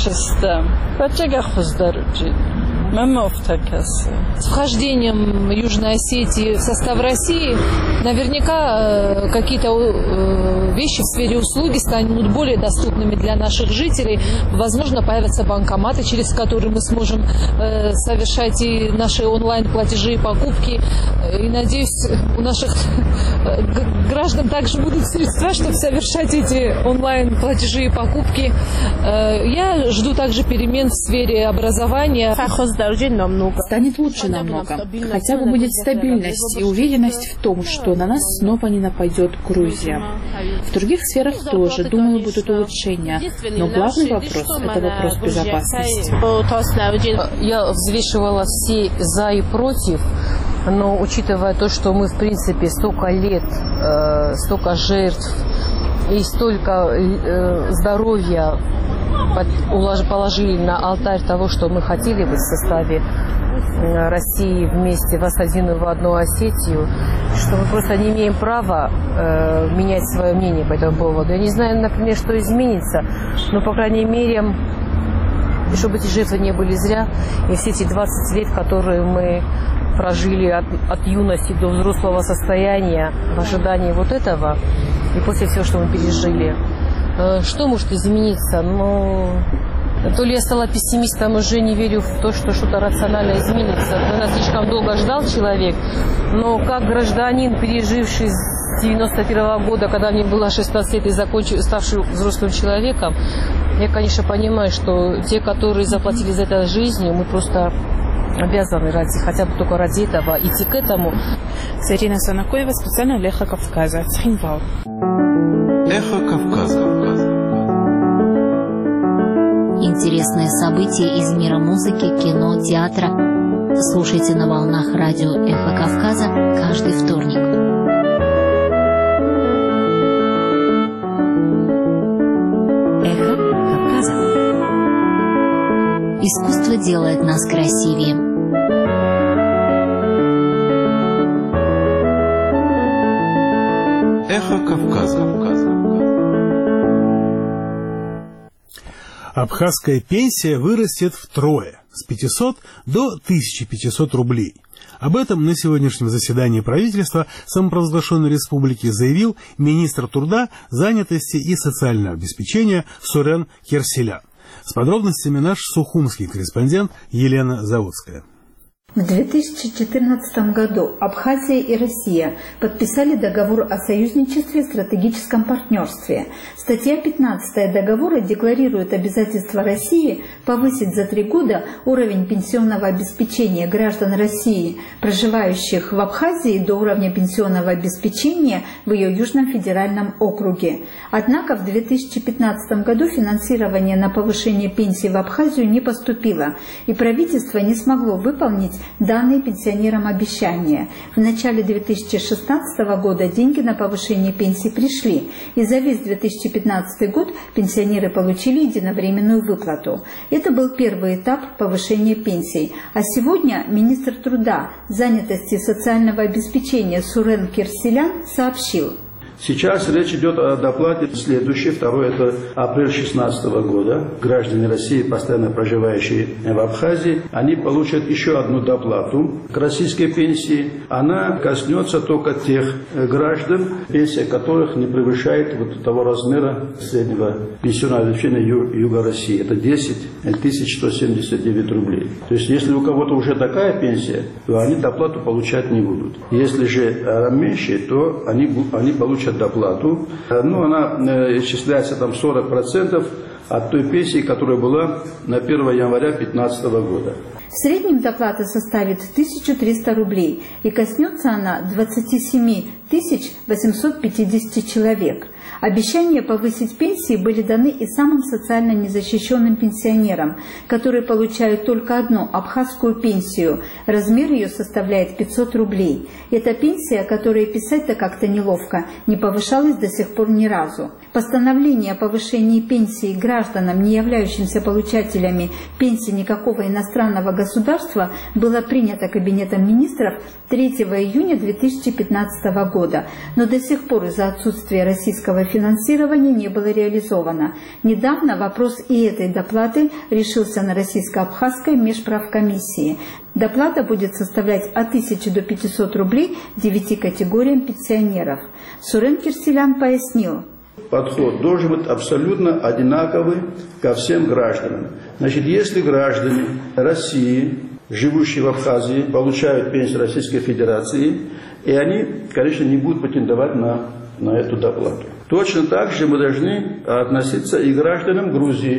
С вхождением Южной Осетии в состав России наверняка какие-то вещи в сфере услуги станут более доступными для наших жителей. Возможно, появятся банкоматы, через которые мы сможем совершать и наши онлайн-платежи и покупки. И, надеюсь, у наших граждан также будут средства, чтобы совершать эти онлайн-платежи и покупки. Я жду также перемен в сфере образования. Станет лучше намного. Хотя бы будет стабильность и уверенность в том, что на нас снова не нападет Грузия. В других сферах тоже, думаю, будут улучшения. Но главный вопрос – это вопрос безопасности. Я взвешивала все «за» и «против», но учитывая то, что мы, в принципе, столько лет, столько жертв и столько здоровья положили на алтарь того, что мы хотели быть в составе России вместе воссоединенную в одну Осетию, что мы просто не имеем права менять свое мнение по этому поводу. Я не знаю, например, что изменится, но, по крайней мере, чтобы эти жертвы не были зря, и все эти 20 лет, которые мы прожили от юности до взрослого состояния в ожидании вот этого, и после всего, что мы пережили, что может измениться? То ли я стала пессимистом, уже не верю в то, что что-то рационально изменится. Наверное, слишком долго ждал человек, но как гражданин, переживший с 91-го года, когда мне было 16 лет и ставший взрослым человеком, я, конечно, понимаю, что те, которые заплатили за это жизнью, мы просто обязаны хотя бы только ради этого идти к этому. Зарина Санакоева, специально для Эхо Кавказа, Цхинвал. Эхо Кавказа. Интересные события из мира музыки, кино, театра. Слушайте на волнах радио Эхо Кавказа каждый вторник. Эхо Кавказа. Искусство делает нас красивее. Эхо Кавказа. Абхазская пенсия вырастет втрое, с 500 до 1500 рублей. Об этом на сегодняшнем заседании правительства самопровозглашенной республики заявил министр труда, занятости и социального обеспечения Сурен Керселян. С подробностями наш сухумский корреспондент Елена Заводская. В 2014 году Абхазия и Россия подписали договор о союзничестве и стратегическом партнерстве. Статья 15 договора декларирует обязательство России повысить за 3 года уровень пенсионного обеспечения граждан России, проживающих в Абхазии, до уровня пенсионного обеспечения в ее Южном федеральном округе. Однако в 2015 году финансирование на повышение пенсий в Абхазию не поступило, и правительство не смогло выполнить данные пенсионерам обещания. В начале 2016 года деньги на повышение пенсий пришли, и за весь 2015 год пенсионеры получили единовременную выплату. Это был первый этап повышения пенсий. А сегодня министр труда, занятости и социального обеспечения Сурен Керселян сообщил: сейчас речь идет о доплате следующей, второй, это апрель 2016 года. Граждане России, постоянно проживающие в Абхазии, они получат еще одну доплату к российской пенсии. Она коснется только тех граждан, пенсия которых не превышает вот того размера среднего пенсионного обеспечения Юга России. Это 10 179 рублей. То есть, если у кого-то уже такая пенсия, то они доплату получать не будут. Если же меньше, то они получат доплату. Ну, она исчисляется там 40% от той пенсии, которая была на 1 января 2015 года. В среднем доплата составит 1300 рублей, и коснется она 27 850 человек. Обещания повысить пенсии были даны и самым социально незащищенным пенсионерам, которые получают только одну абхазскую пенсию. Размер ее составляет 500 рублей. Эта пенсия, которую писать-то как-то неловко, не повышалась до сих пор ни разу. Постановление о повышении пенсии гражданам, не являющимся получателями пенсии никакого иностранного государства, было принято Кабинетом министров 3 июня 2015 года, но до сих пор из-за отсутствия российского финансирования не было реализовано. Недавно вопрос и этой доплаты решился на российско-абхазской межправкомиссии. Доплата будет составлять от 1000 до 500 рублей 9 категориям пенсионеров. Сурен Керселян пояснил: подход должен быть абсолютно одинаковый ко всем гражданам. Значит, если граждане России, живущие в Абхазии, получают пенсию Российской Федерации, и они, конечно, не будут претендовать на эту доплату. Точно так же мы должны относиться и к гражданам Грузии.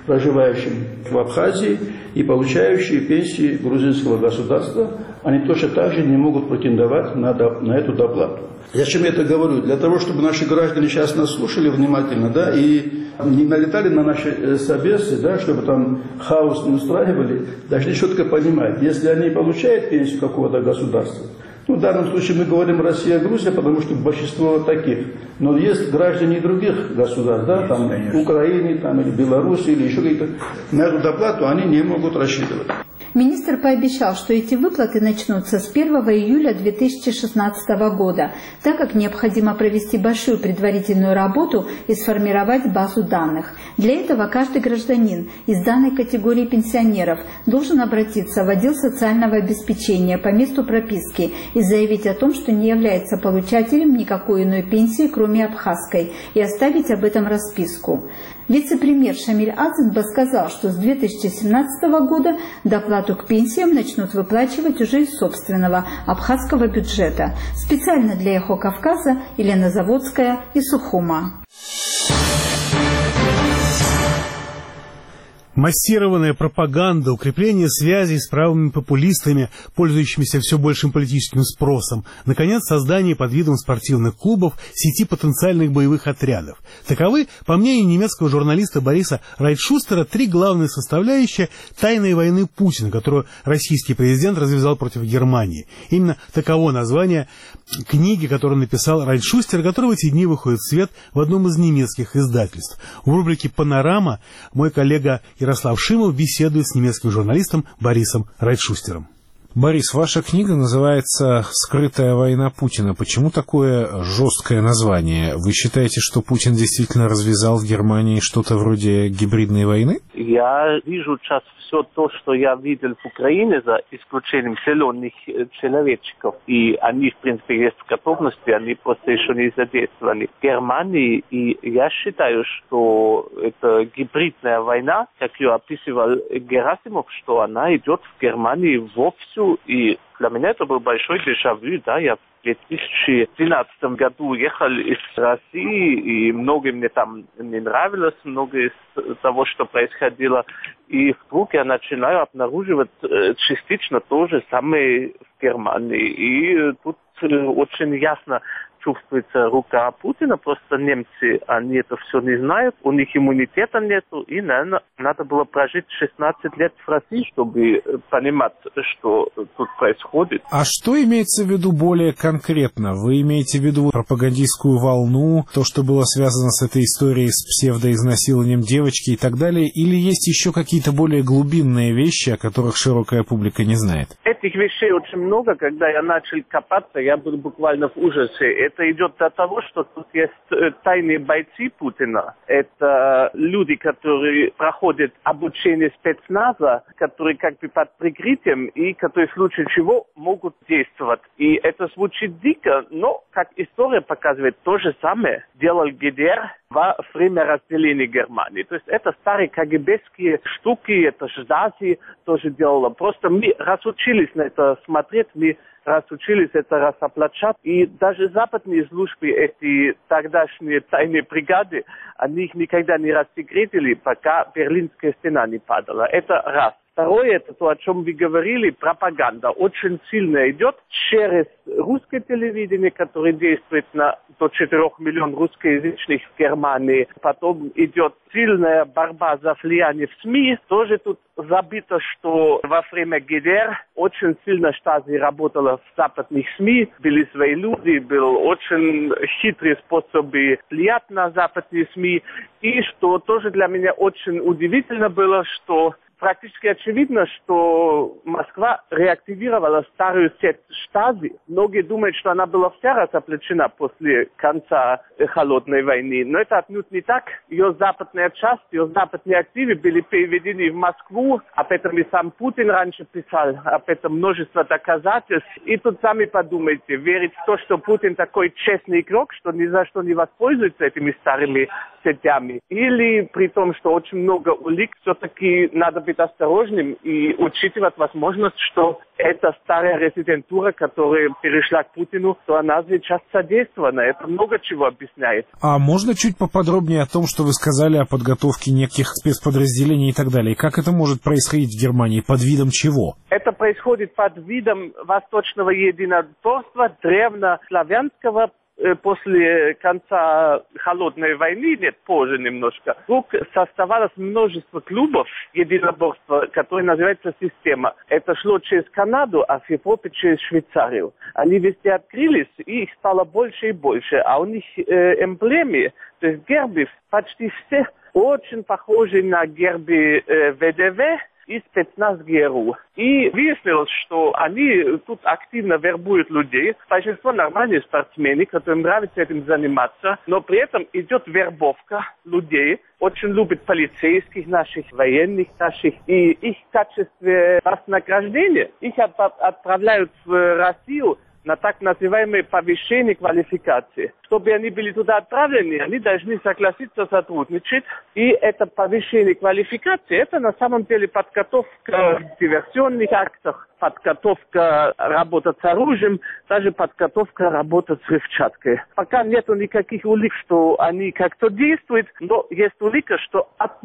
проживающим в Абхазии и получающие пенсии грузинского государства, они точно так же не могут претендовать на эту доплату. Зачем я это говорю? Для того, чтобы наши граждане сейчас нас слушали внимательно, да, и не налетали на наши собесы, да, чтобы там хаос не устраивали, должны четко понимать, если они получают пенсию какого-то государства, ну, в данном случае мы говорим Россия, Грузия, потому что большинство таких. Но есть граждане других государств, да, там Украины, там, или Беларуси, или еще какие-то, на эту доплату они не могут рассчитывать. Министр пообещал, что эти выплаты начнутся с 1 июля 2016 года, так как необходимо провести большую предварительную работу и сформировать базу данных. Для этого каждый гражданин из данной категории пенсионеров должен обратиться в отдел социального обеспечения по месту прописки и заявить о том, что не является получателем никакой иной пенсии, кроме абхазской, и оставить об этом расписку. Вице-премьер Шамиль Азенба сказал, что с 2017 года доплату к пенсиям начнут выплачивать уже из собственного абхазского бюджета. Специально для Эхо Кавказа Елена Заводская из Сухума. Массированная пропаганда, укрепление связей с правыми популистами, пользующимися все большим политическим спросом, наконец, создание под видом спортивных клубов сети потенциальных боевых отрядов. Таковы, по мнению немецкого журналиста Бориса Райтшустера, три главные составляющие тайной войны Путина, которую российский президент развязал против Германии. Именно таково название книги, которую написал Райтшустер, которая в эти дни выходит в свет в одном из немецких издательств. В рубрике «Панорама» мой коллега Ярослав Шимов беседует с немецким журналистом Борисом Райтшустером. Борис, ваша книга называется «Скрытая война Путина». Почему такое жесткое название? Вы считаете, что Путин действительно развязал в Германии что-то вроде гибридной войны? Я вижу сейчас все то, что я видел в Украине, за исключением зеленых человечков. И они, в принципе, есть в готовности, они просто еще не задействовали в Германии. И я считаю, что это гибридная война, как ее описывал Герасимов, что она идет в Германии вовсю. И для меня это был большой дежавю, да, я в 2013 году уехал из России, и многим мне там не нравилось, многое из того, что происходило, и вдруг я начинаю обнаруживать частично то же самое в Германии, и тут очень ясно чувствуется рука Путина, просто немцы, они это все не знают, у них иммунитета нету, и, наверное, надо было прожить 16 лет в России, чтобы понимать, что тут происходит. А что имеется в виду более конкретно? Вы имеете в виду пропагандистскую волну, то, что было связано с этой историей с псевдоизнасилованием девочки и так далее, или есть еще какие-то более глубинные вещи, о которых широкая публика не знает? Этих вещей очень много. Когда я начал копаться, я был буквально в ужасе. Это идет до того, что тут есть тайные бойцы Путина. Это люди, которые проходят обучение спецназа, которые как бы под прикрытием и которые в случае чего могут действовать. И это звучит дико, но, как история показывает, то же самое делал ГДР во время разделения Германии. То есть это старые КГБские штуки, это Штази тоже делало. Просто мы разучились на это смотреть, мы разучились это разоблачать. И даже западные службы, эти тогдашние тайные бригады, они их никогда не рассекретили, пока Берлинская стена не падала. Это раз. Второе, это то, о чем вы говорили, пропаганда очень сильно идет через русское телевидение, которое действует на до 4 миллионов русскоязычных в Германии. Потом идет сильная борьба за влияние в СМИ. Тоже тут забито, что во время ГДР очень сильно Штази работала в западных СМИ. Были свои люди, был очень хитрый способ влиять на западные СМИ. И что тоже для меня очень удивительно было, что практически очевидно, что Москва реактивировала старую сеть Штази. Многие думают, что она была вся разоблачена после конца Холодной войны. Но это отнюдь не так. Ее западная часть, ее западные активы были переведены в Москву. Об этом и сам Путин раньше писал. Об этом множество доказательств. И тут сами подумайте, верить в то, что Путин такой честный игрок, что ни за что не воспользуется этими старыми сетями. Или при том, что очень много улик, все-таки надо быть осторожным и учитывать возможность, что эта старая резидентура, которая перешла к Путину, то она сейчас задействована. Это много чего объясняет. А можно чуть поподробнее о том, что вы сказали о подготовке неких спецподразделений и так далее? Как это может происходить в Германии? Под видом чего? Это происходит под видом восточного единоборства, древнославянского, после конца холодной войны, нет, позже немножко, вдруг создавалось множество клубов единоборства, которые называются «Система». Это шло через Канаду, а в Европе через Швейцарию. Они везде открылись, и их стало больше и больше. А у них эмблемы, то есть гербы, почти все очень похожи на гербы ВДВ и спецназ ГРУ. И выяснилось, что они тут активно вербуют людей. Большинство нормальные спортсмены, которым нравится этим заниматься, но при этом идет вербовка людей. Очень любят полицейских наших, военных наших. И их в качестве вознаграждения их отправляют в Россию на так называемые повышение квалификации. Чтобы они были туда отправлены, они должны согласиться сотрудничать. И это повышение квалификации, это на самом деле подготовка в диверсионных актах, подготовка работы с оружием, даже подготовка работы с взрывчаткой. Пока нету никаких улик, что они как-то действуют, но есть улика, что от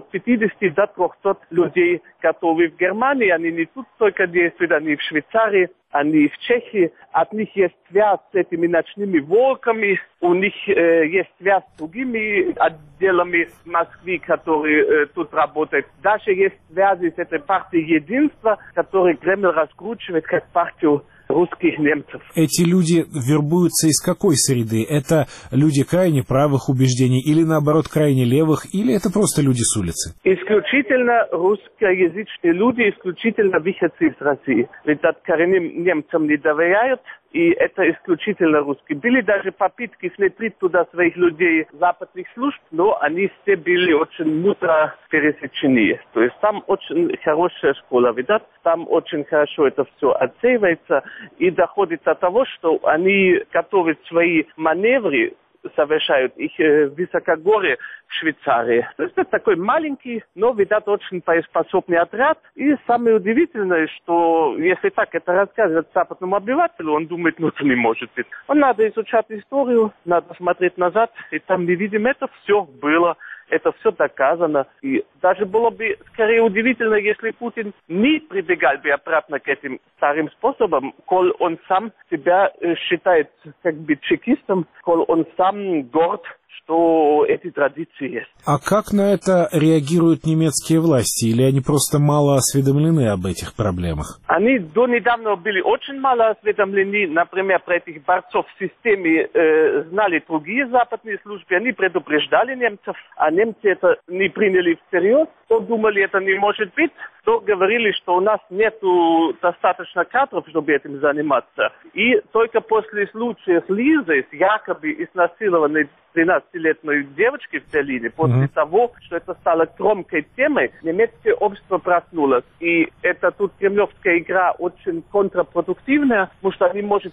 250 до 300 людей готовы в Германии. Они не тут только действуют, они в Швейцарии, они в Чехии. От них есть связь с этими ночными волками, у них есть связь с другими отделами Москвы, которые тут работают. Даже есть связи с этой партией единства, которую Кремль раскручивает как партию русских немцев. Эти люди вербуются из какой среды? Это люди крайне правых убеждений или, наоборот, крайне левых? Или это просто люди с улицы? Исключительно русскоязычные люди, исключительно выходцы из России. Ведь от коренным немцам не доверяют, и это исключительно русские. Были даже попытки внедрить туда своих людей западных служб, но они все были очень мудро пересечены. То есть там очень хорошая школа, видать, там очень хорошо это все отсеивается, и доходит до того, что они готовят свои маневры, совершают их в высокогорье в Швейцарии. То есть это такой маленький, но, видать, очень боеспособный отряд. И самое удивительное, что если так это рассказывать западному обывателю, он думает, ну это не может быть. Он надо изучать историю, надо смотреть назад, и там мы видим, это все было. Это все доказано. И даже было бы скорее удивительно, если Путин не прибегал бы обратно к этим старым способам, коль он сам себя считает как бы чекистом, коль он сам горд, что эти традиции есть. А как на это реагируют немецкие власти? Или они просто мало осведомлены об этих проблемах? Они до недавно были очень мало осведомлены. Например, про этих борцов в системе знали другие западные службы. Они предупреждали немцев, а немцы это не приняли всерьез. То думали, это не может быть, то говорили, что у нас нету достаточно кадров, чтобы этим заниматься. И только после случая с Лизой, с якобы изнасилованной 13-летней девочкой в Берлине, после того, что это стало громкой темой, немецкое общество проснулось. И это тут кремлевская игра очень контрпродуктивная, потому что они, может,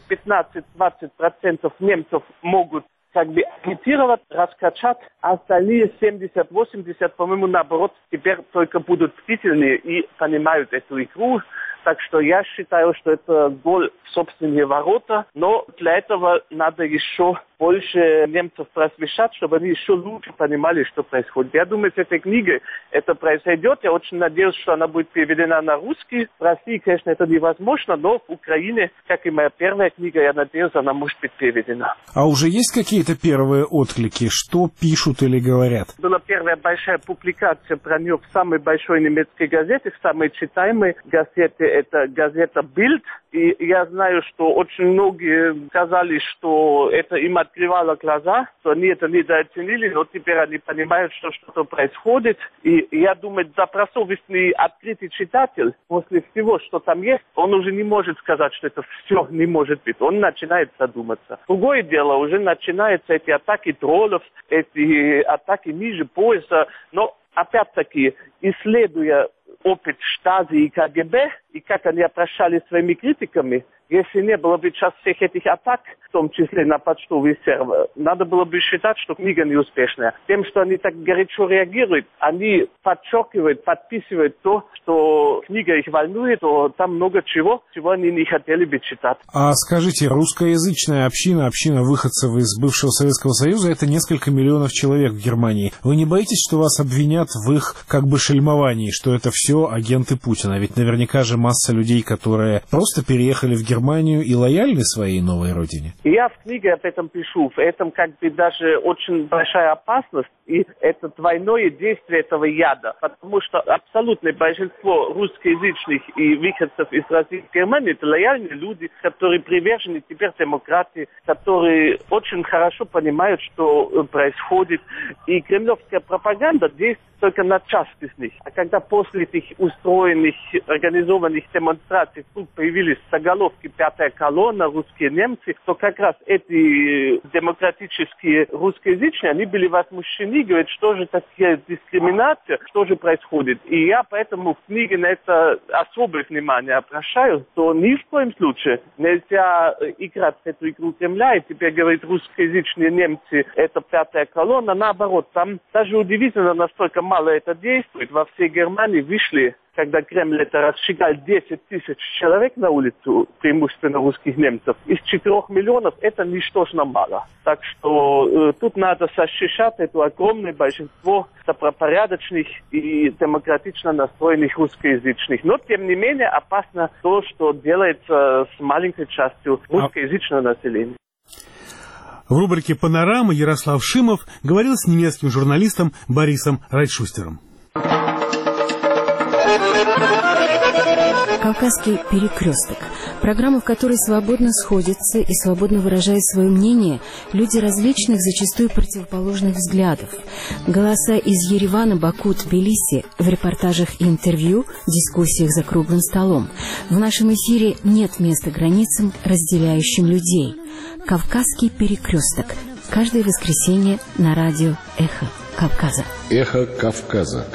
15-20% немцев могут как бы агитировать, раскачать, а остальные 70-80, по-моему, наоборот, теперь только будут бдительнее и понимают эту игру. Так что я считаю, что это гол в собственные ворота, но для этого надо еще больше немцев просвещать, чтобы они еще лучше понимали, что происходит. Я думаю, с этой книгой это произойдет. Я очень надеюсь, что она будет переведена на русский. В России, конечно, это невозможно, но в Украине, как и моя первая книга, я надеюсь, она может быть переведена. А уже есть какие-то первые отклики? Что пишут или говорят? Была первая большая публикация про нее в самой большой немецкой газете, в самой читаемой газете. Это газета «Bild». И я знаю, что очень многие сказали, что это им открывало глаза, что они это недооценили, но теперь они понимают, что что-то происходит. И я думаю, добросовестный открытый читатель после всего, что там есть, он уже не может сказать, что это все не может быть. Он начинает задуматься. Другое дело, уже начинаются эти атаки троллов, эти атаки ниже пояса, но опять-таки, исследуя опыт Штази и КГБ, и как они обращались своими критиками, если не было бы сейчас всех этих атак, в том числе на почтовый сервер, надо было бы считать, что книга неуспешная. Тем, что они так горячо реагируют, они подчеркивают, подписывают то, что книга их волнует, то там много чего они не хотели бы читать. А скажите, русскоязычная община выходцев из бывшего Советского Союза, это несколько миллионов человек в Германии. Вы не боитесь, что вас обвинят в их как бы шельмовании, что это все агенты Путина? Ведь наверняка же масса людей, которые просто переехали в Германию и лояльны своей новой родине. Я в книге об этом пишу. В этом как бы даже очень большая опасность, и это двойное действие этого яда. Потому что абсолютное большинство русскоязычных и выходцев из России в Германии это лояльные люди, которые привержены теперь демократии, которые очень хорошо понимают, что происходит. И кремлевская пропаганда действует только на часть из них. А когда после этих устроенных, организованных демонстраций вдруг появились заголовки «Пятая колонна», «Русские немцы», то как раз эти демократические русскоязычные, они были возмущены, говорят, что же такая дискриминация, что же происходит. И я поэтому в книге на это особое внимание обращаю, что ни в коем случае нельзя играть в эту игру Кремля и теперь говорить, русскоязычные немцы – это пятая колонна. Наоборот, там даже удивительно, настолько мало это действует. Во всей Германии вышли, когда Кремль это расширял, 10 тысяч человек на улицу, преимущественно русских немцев. Из 4 миллионов это ничтожно мало. Так что тут надо защищать это огромное большинство добропорядочных и демократично настроенных русскоязычных. Но, тем не менее, опасно то, что делается с маленькой частью русскоязычного населения. В рубрике «Панорама» Ярослав Шимов говорил с немецким журналистом Борисом Райтшустером. «Кавказский перекресток». Программа, в которой свободно сходятся и свободно выражают свое мнение люди различных, зачастую противоположных взглядов. Голоса из Еревана, Баку, Тбилиси в репортажах и интервью, дискуссиях за круглым столом. В нашем эфире нет места границам, разделяющим людей. «Кавказский перекресток». Каждое воскресенье на радио «Эхо Кавказа». «Эхо Кавказа».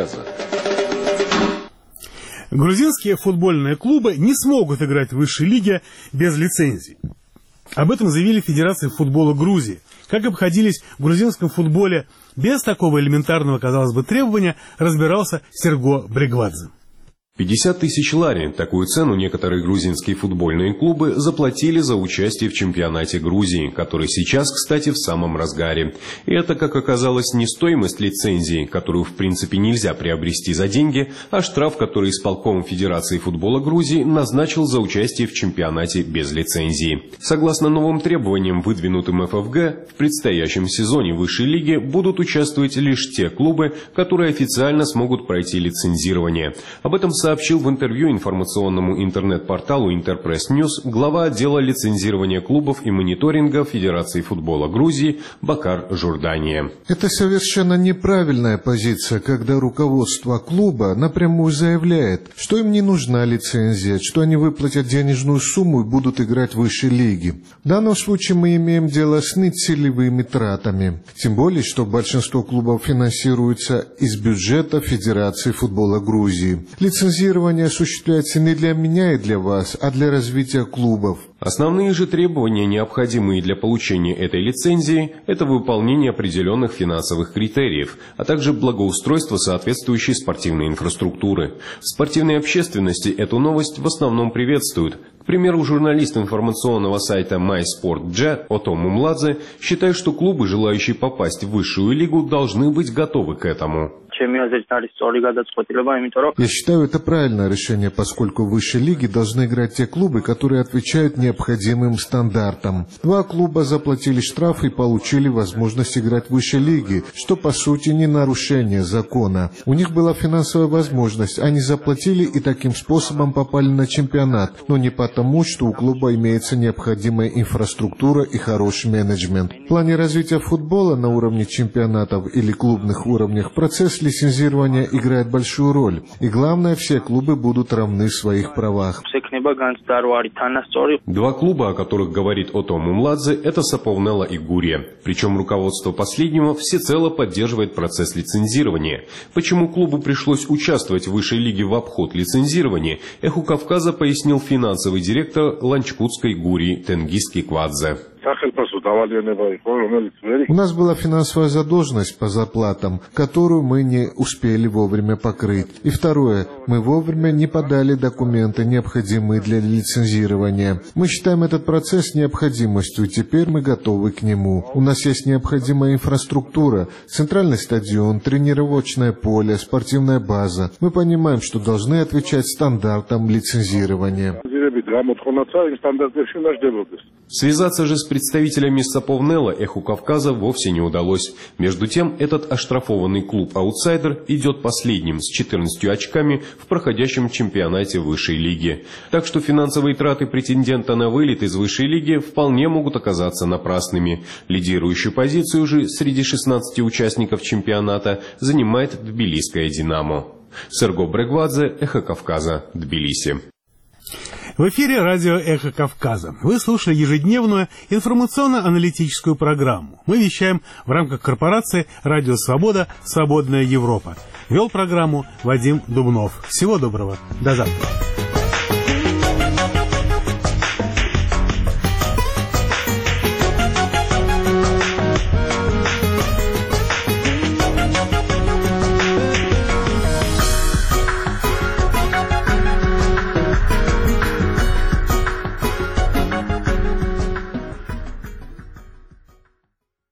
Грузинские футбольные клубы не смогут играть в высшей лиге без лицензий. Об этом заявили в Федерации футбола Грузии. Как обходились в грузинском футболе без такого элементарного, казалось бы, требования, разбирался Серго Брегвадзе. 50 тысяч лари. Такую цену некоторые грузинские футбольные клубы заплатили за участие в чемпионате Грузии, который сейчас, кстати, в самом разгаре. И это, как оказалось, не стоимость лицензии, которую в принципе нельзя приобрести за деньги, а штраф, который исполком Федерации футбола Грузии назначил за участие в чемпионате без лицензии. Согласно новым требованиям, выдвинутым ФФГ, в предстоящем сезоне высшей лиги будут участвовать лишь те клубы, которые официально смогут пройти лицензирование. Об этом сообщил в интервью информационному интернет-порталу Интерпресс Ньюс глава отдела лицензирования клубов и мониторинга Федерации футбола Грузии Бакар Журдания. Это совершенно неправильная позиция, когда руководство клуба напрямую заявляет, что им не нужна лицензия, что они выплатят денежную сумму и будут играть в высшей лиге. В данном случае мы имеем дело с нецелевыми тратами. Тем более, что большинство клубов финансируется из бюджета Федерации футбола Грузии. Лицензирование осуществляется не для меня и для вас, а для развития клубов. Основные же требования, необходимые для получения этой лицензии, это выполнение определенных финансовых критериев, а также благоустройство соответствующей спортивной инфраструктуры. В спортивной общественности эту новость в основном приветствуют. К примеру, журналист информационного сайта MySport.Jet Ото Мумладзе считает, что клубы, желающие попасть в высшую лигу, должны быть готовы к этому. Я считаю, это правильное решение, поскольку в высшей лиге должны играть те клубы, которые отвечают необходимым стандартам. 2 клуба заплатили штраф и получили возможность играть в высшей лиге, что по сути не нарушение закона. У них была финансовая возможность, они заплатили и таким способом попали на чемпионат, но не потому, что у клуба имеется необходимая инфраструктура и хороший менеджмент. В плане развития футбола на уровне чемпионатов или клубных уровнях процесс лицензирование играет большую роль. И главное, все клубы будут равны в своих правах. Два клуба, о которых говорит Ото Мумладзе, это Саповнела и Гурия. Причем руководство последнего всецело поддерживает процесс лицензирования. Почему клубу пришлось участвовать в высшей лиге в обход лицензирования, Эху Кавказа пояснил финансовый директор Ланчкутской Гурии Тенгиз Киквадзе. У нас была финансовая задолженность по зарплатам, которую мы не успели вовремя покрыть. И второе, мы вовремя не подали документы, необходимые для лицензирования. Мы считаем этот процесс необходимостью, и теперь мы готовы к нему. У нас есть необходимая инфраструктура, центральный стадион, тренировочное поле, спортивная база. Мы понимаем, что должны отвечать стандартам лицензирования. Связаться же с представителями Саповнела Эху Кавказа вовсе не удалось. Между тем, этот оштрафованный клуб «Аутсайдер» идет последним с 14 очками в проходящем чемпионате высшей лиги. Так что финансовые траты претендента на вылет из высшей лиги вполне могут оказаться напрасными. Лидирующую позицию же среди 16 участников чемпионата занимает тбилисская «Динамо». Серго Брегвадзе, Эхо Кавказа, Тбилиси. В эфире радио «Эхо Кавказа». Вы слушали ежедневную информационно-аналитическую программу. Мы вещаем в рамках корпорации «Радио Свобода. Свободная Европа». Вел программу Вадим Дубнов. Всего доброго. До завтра.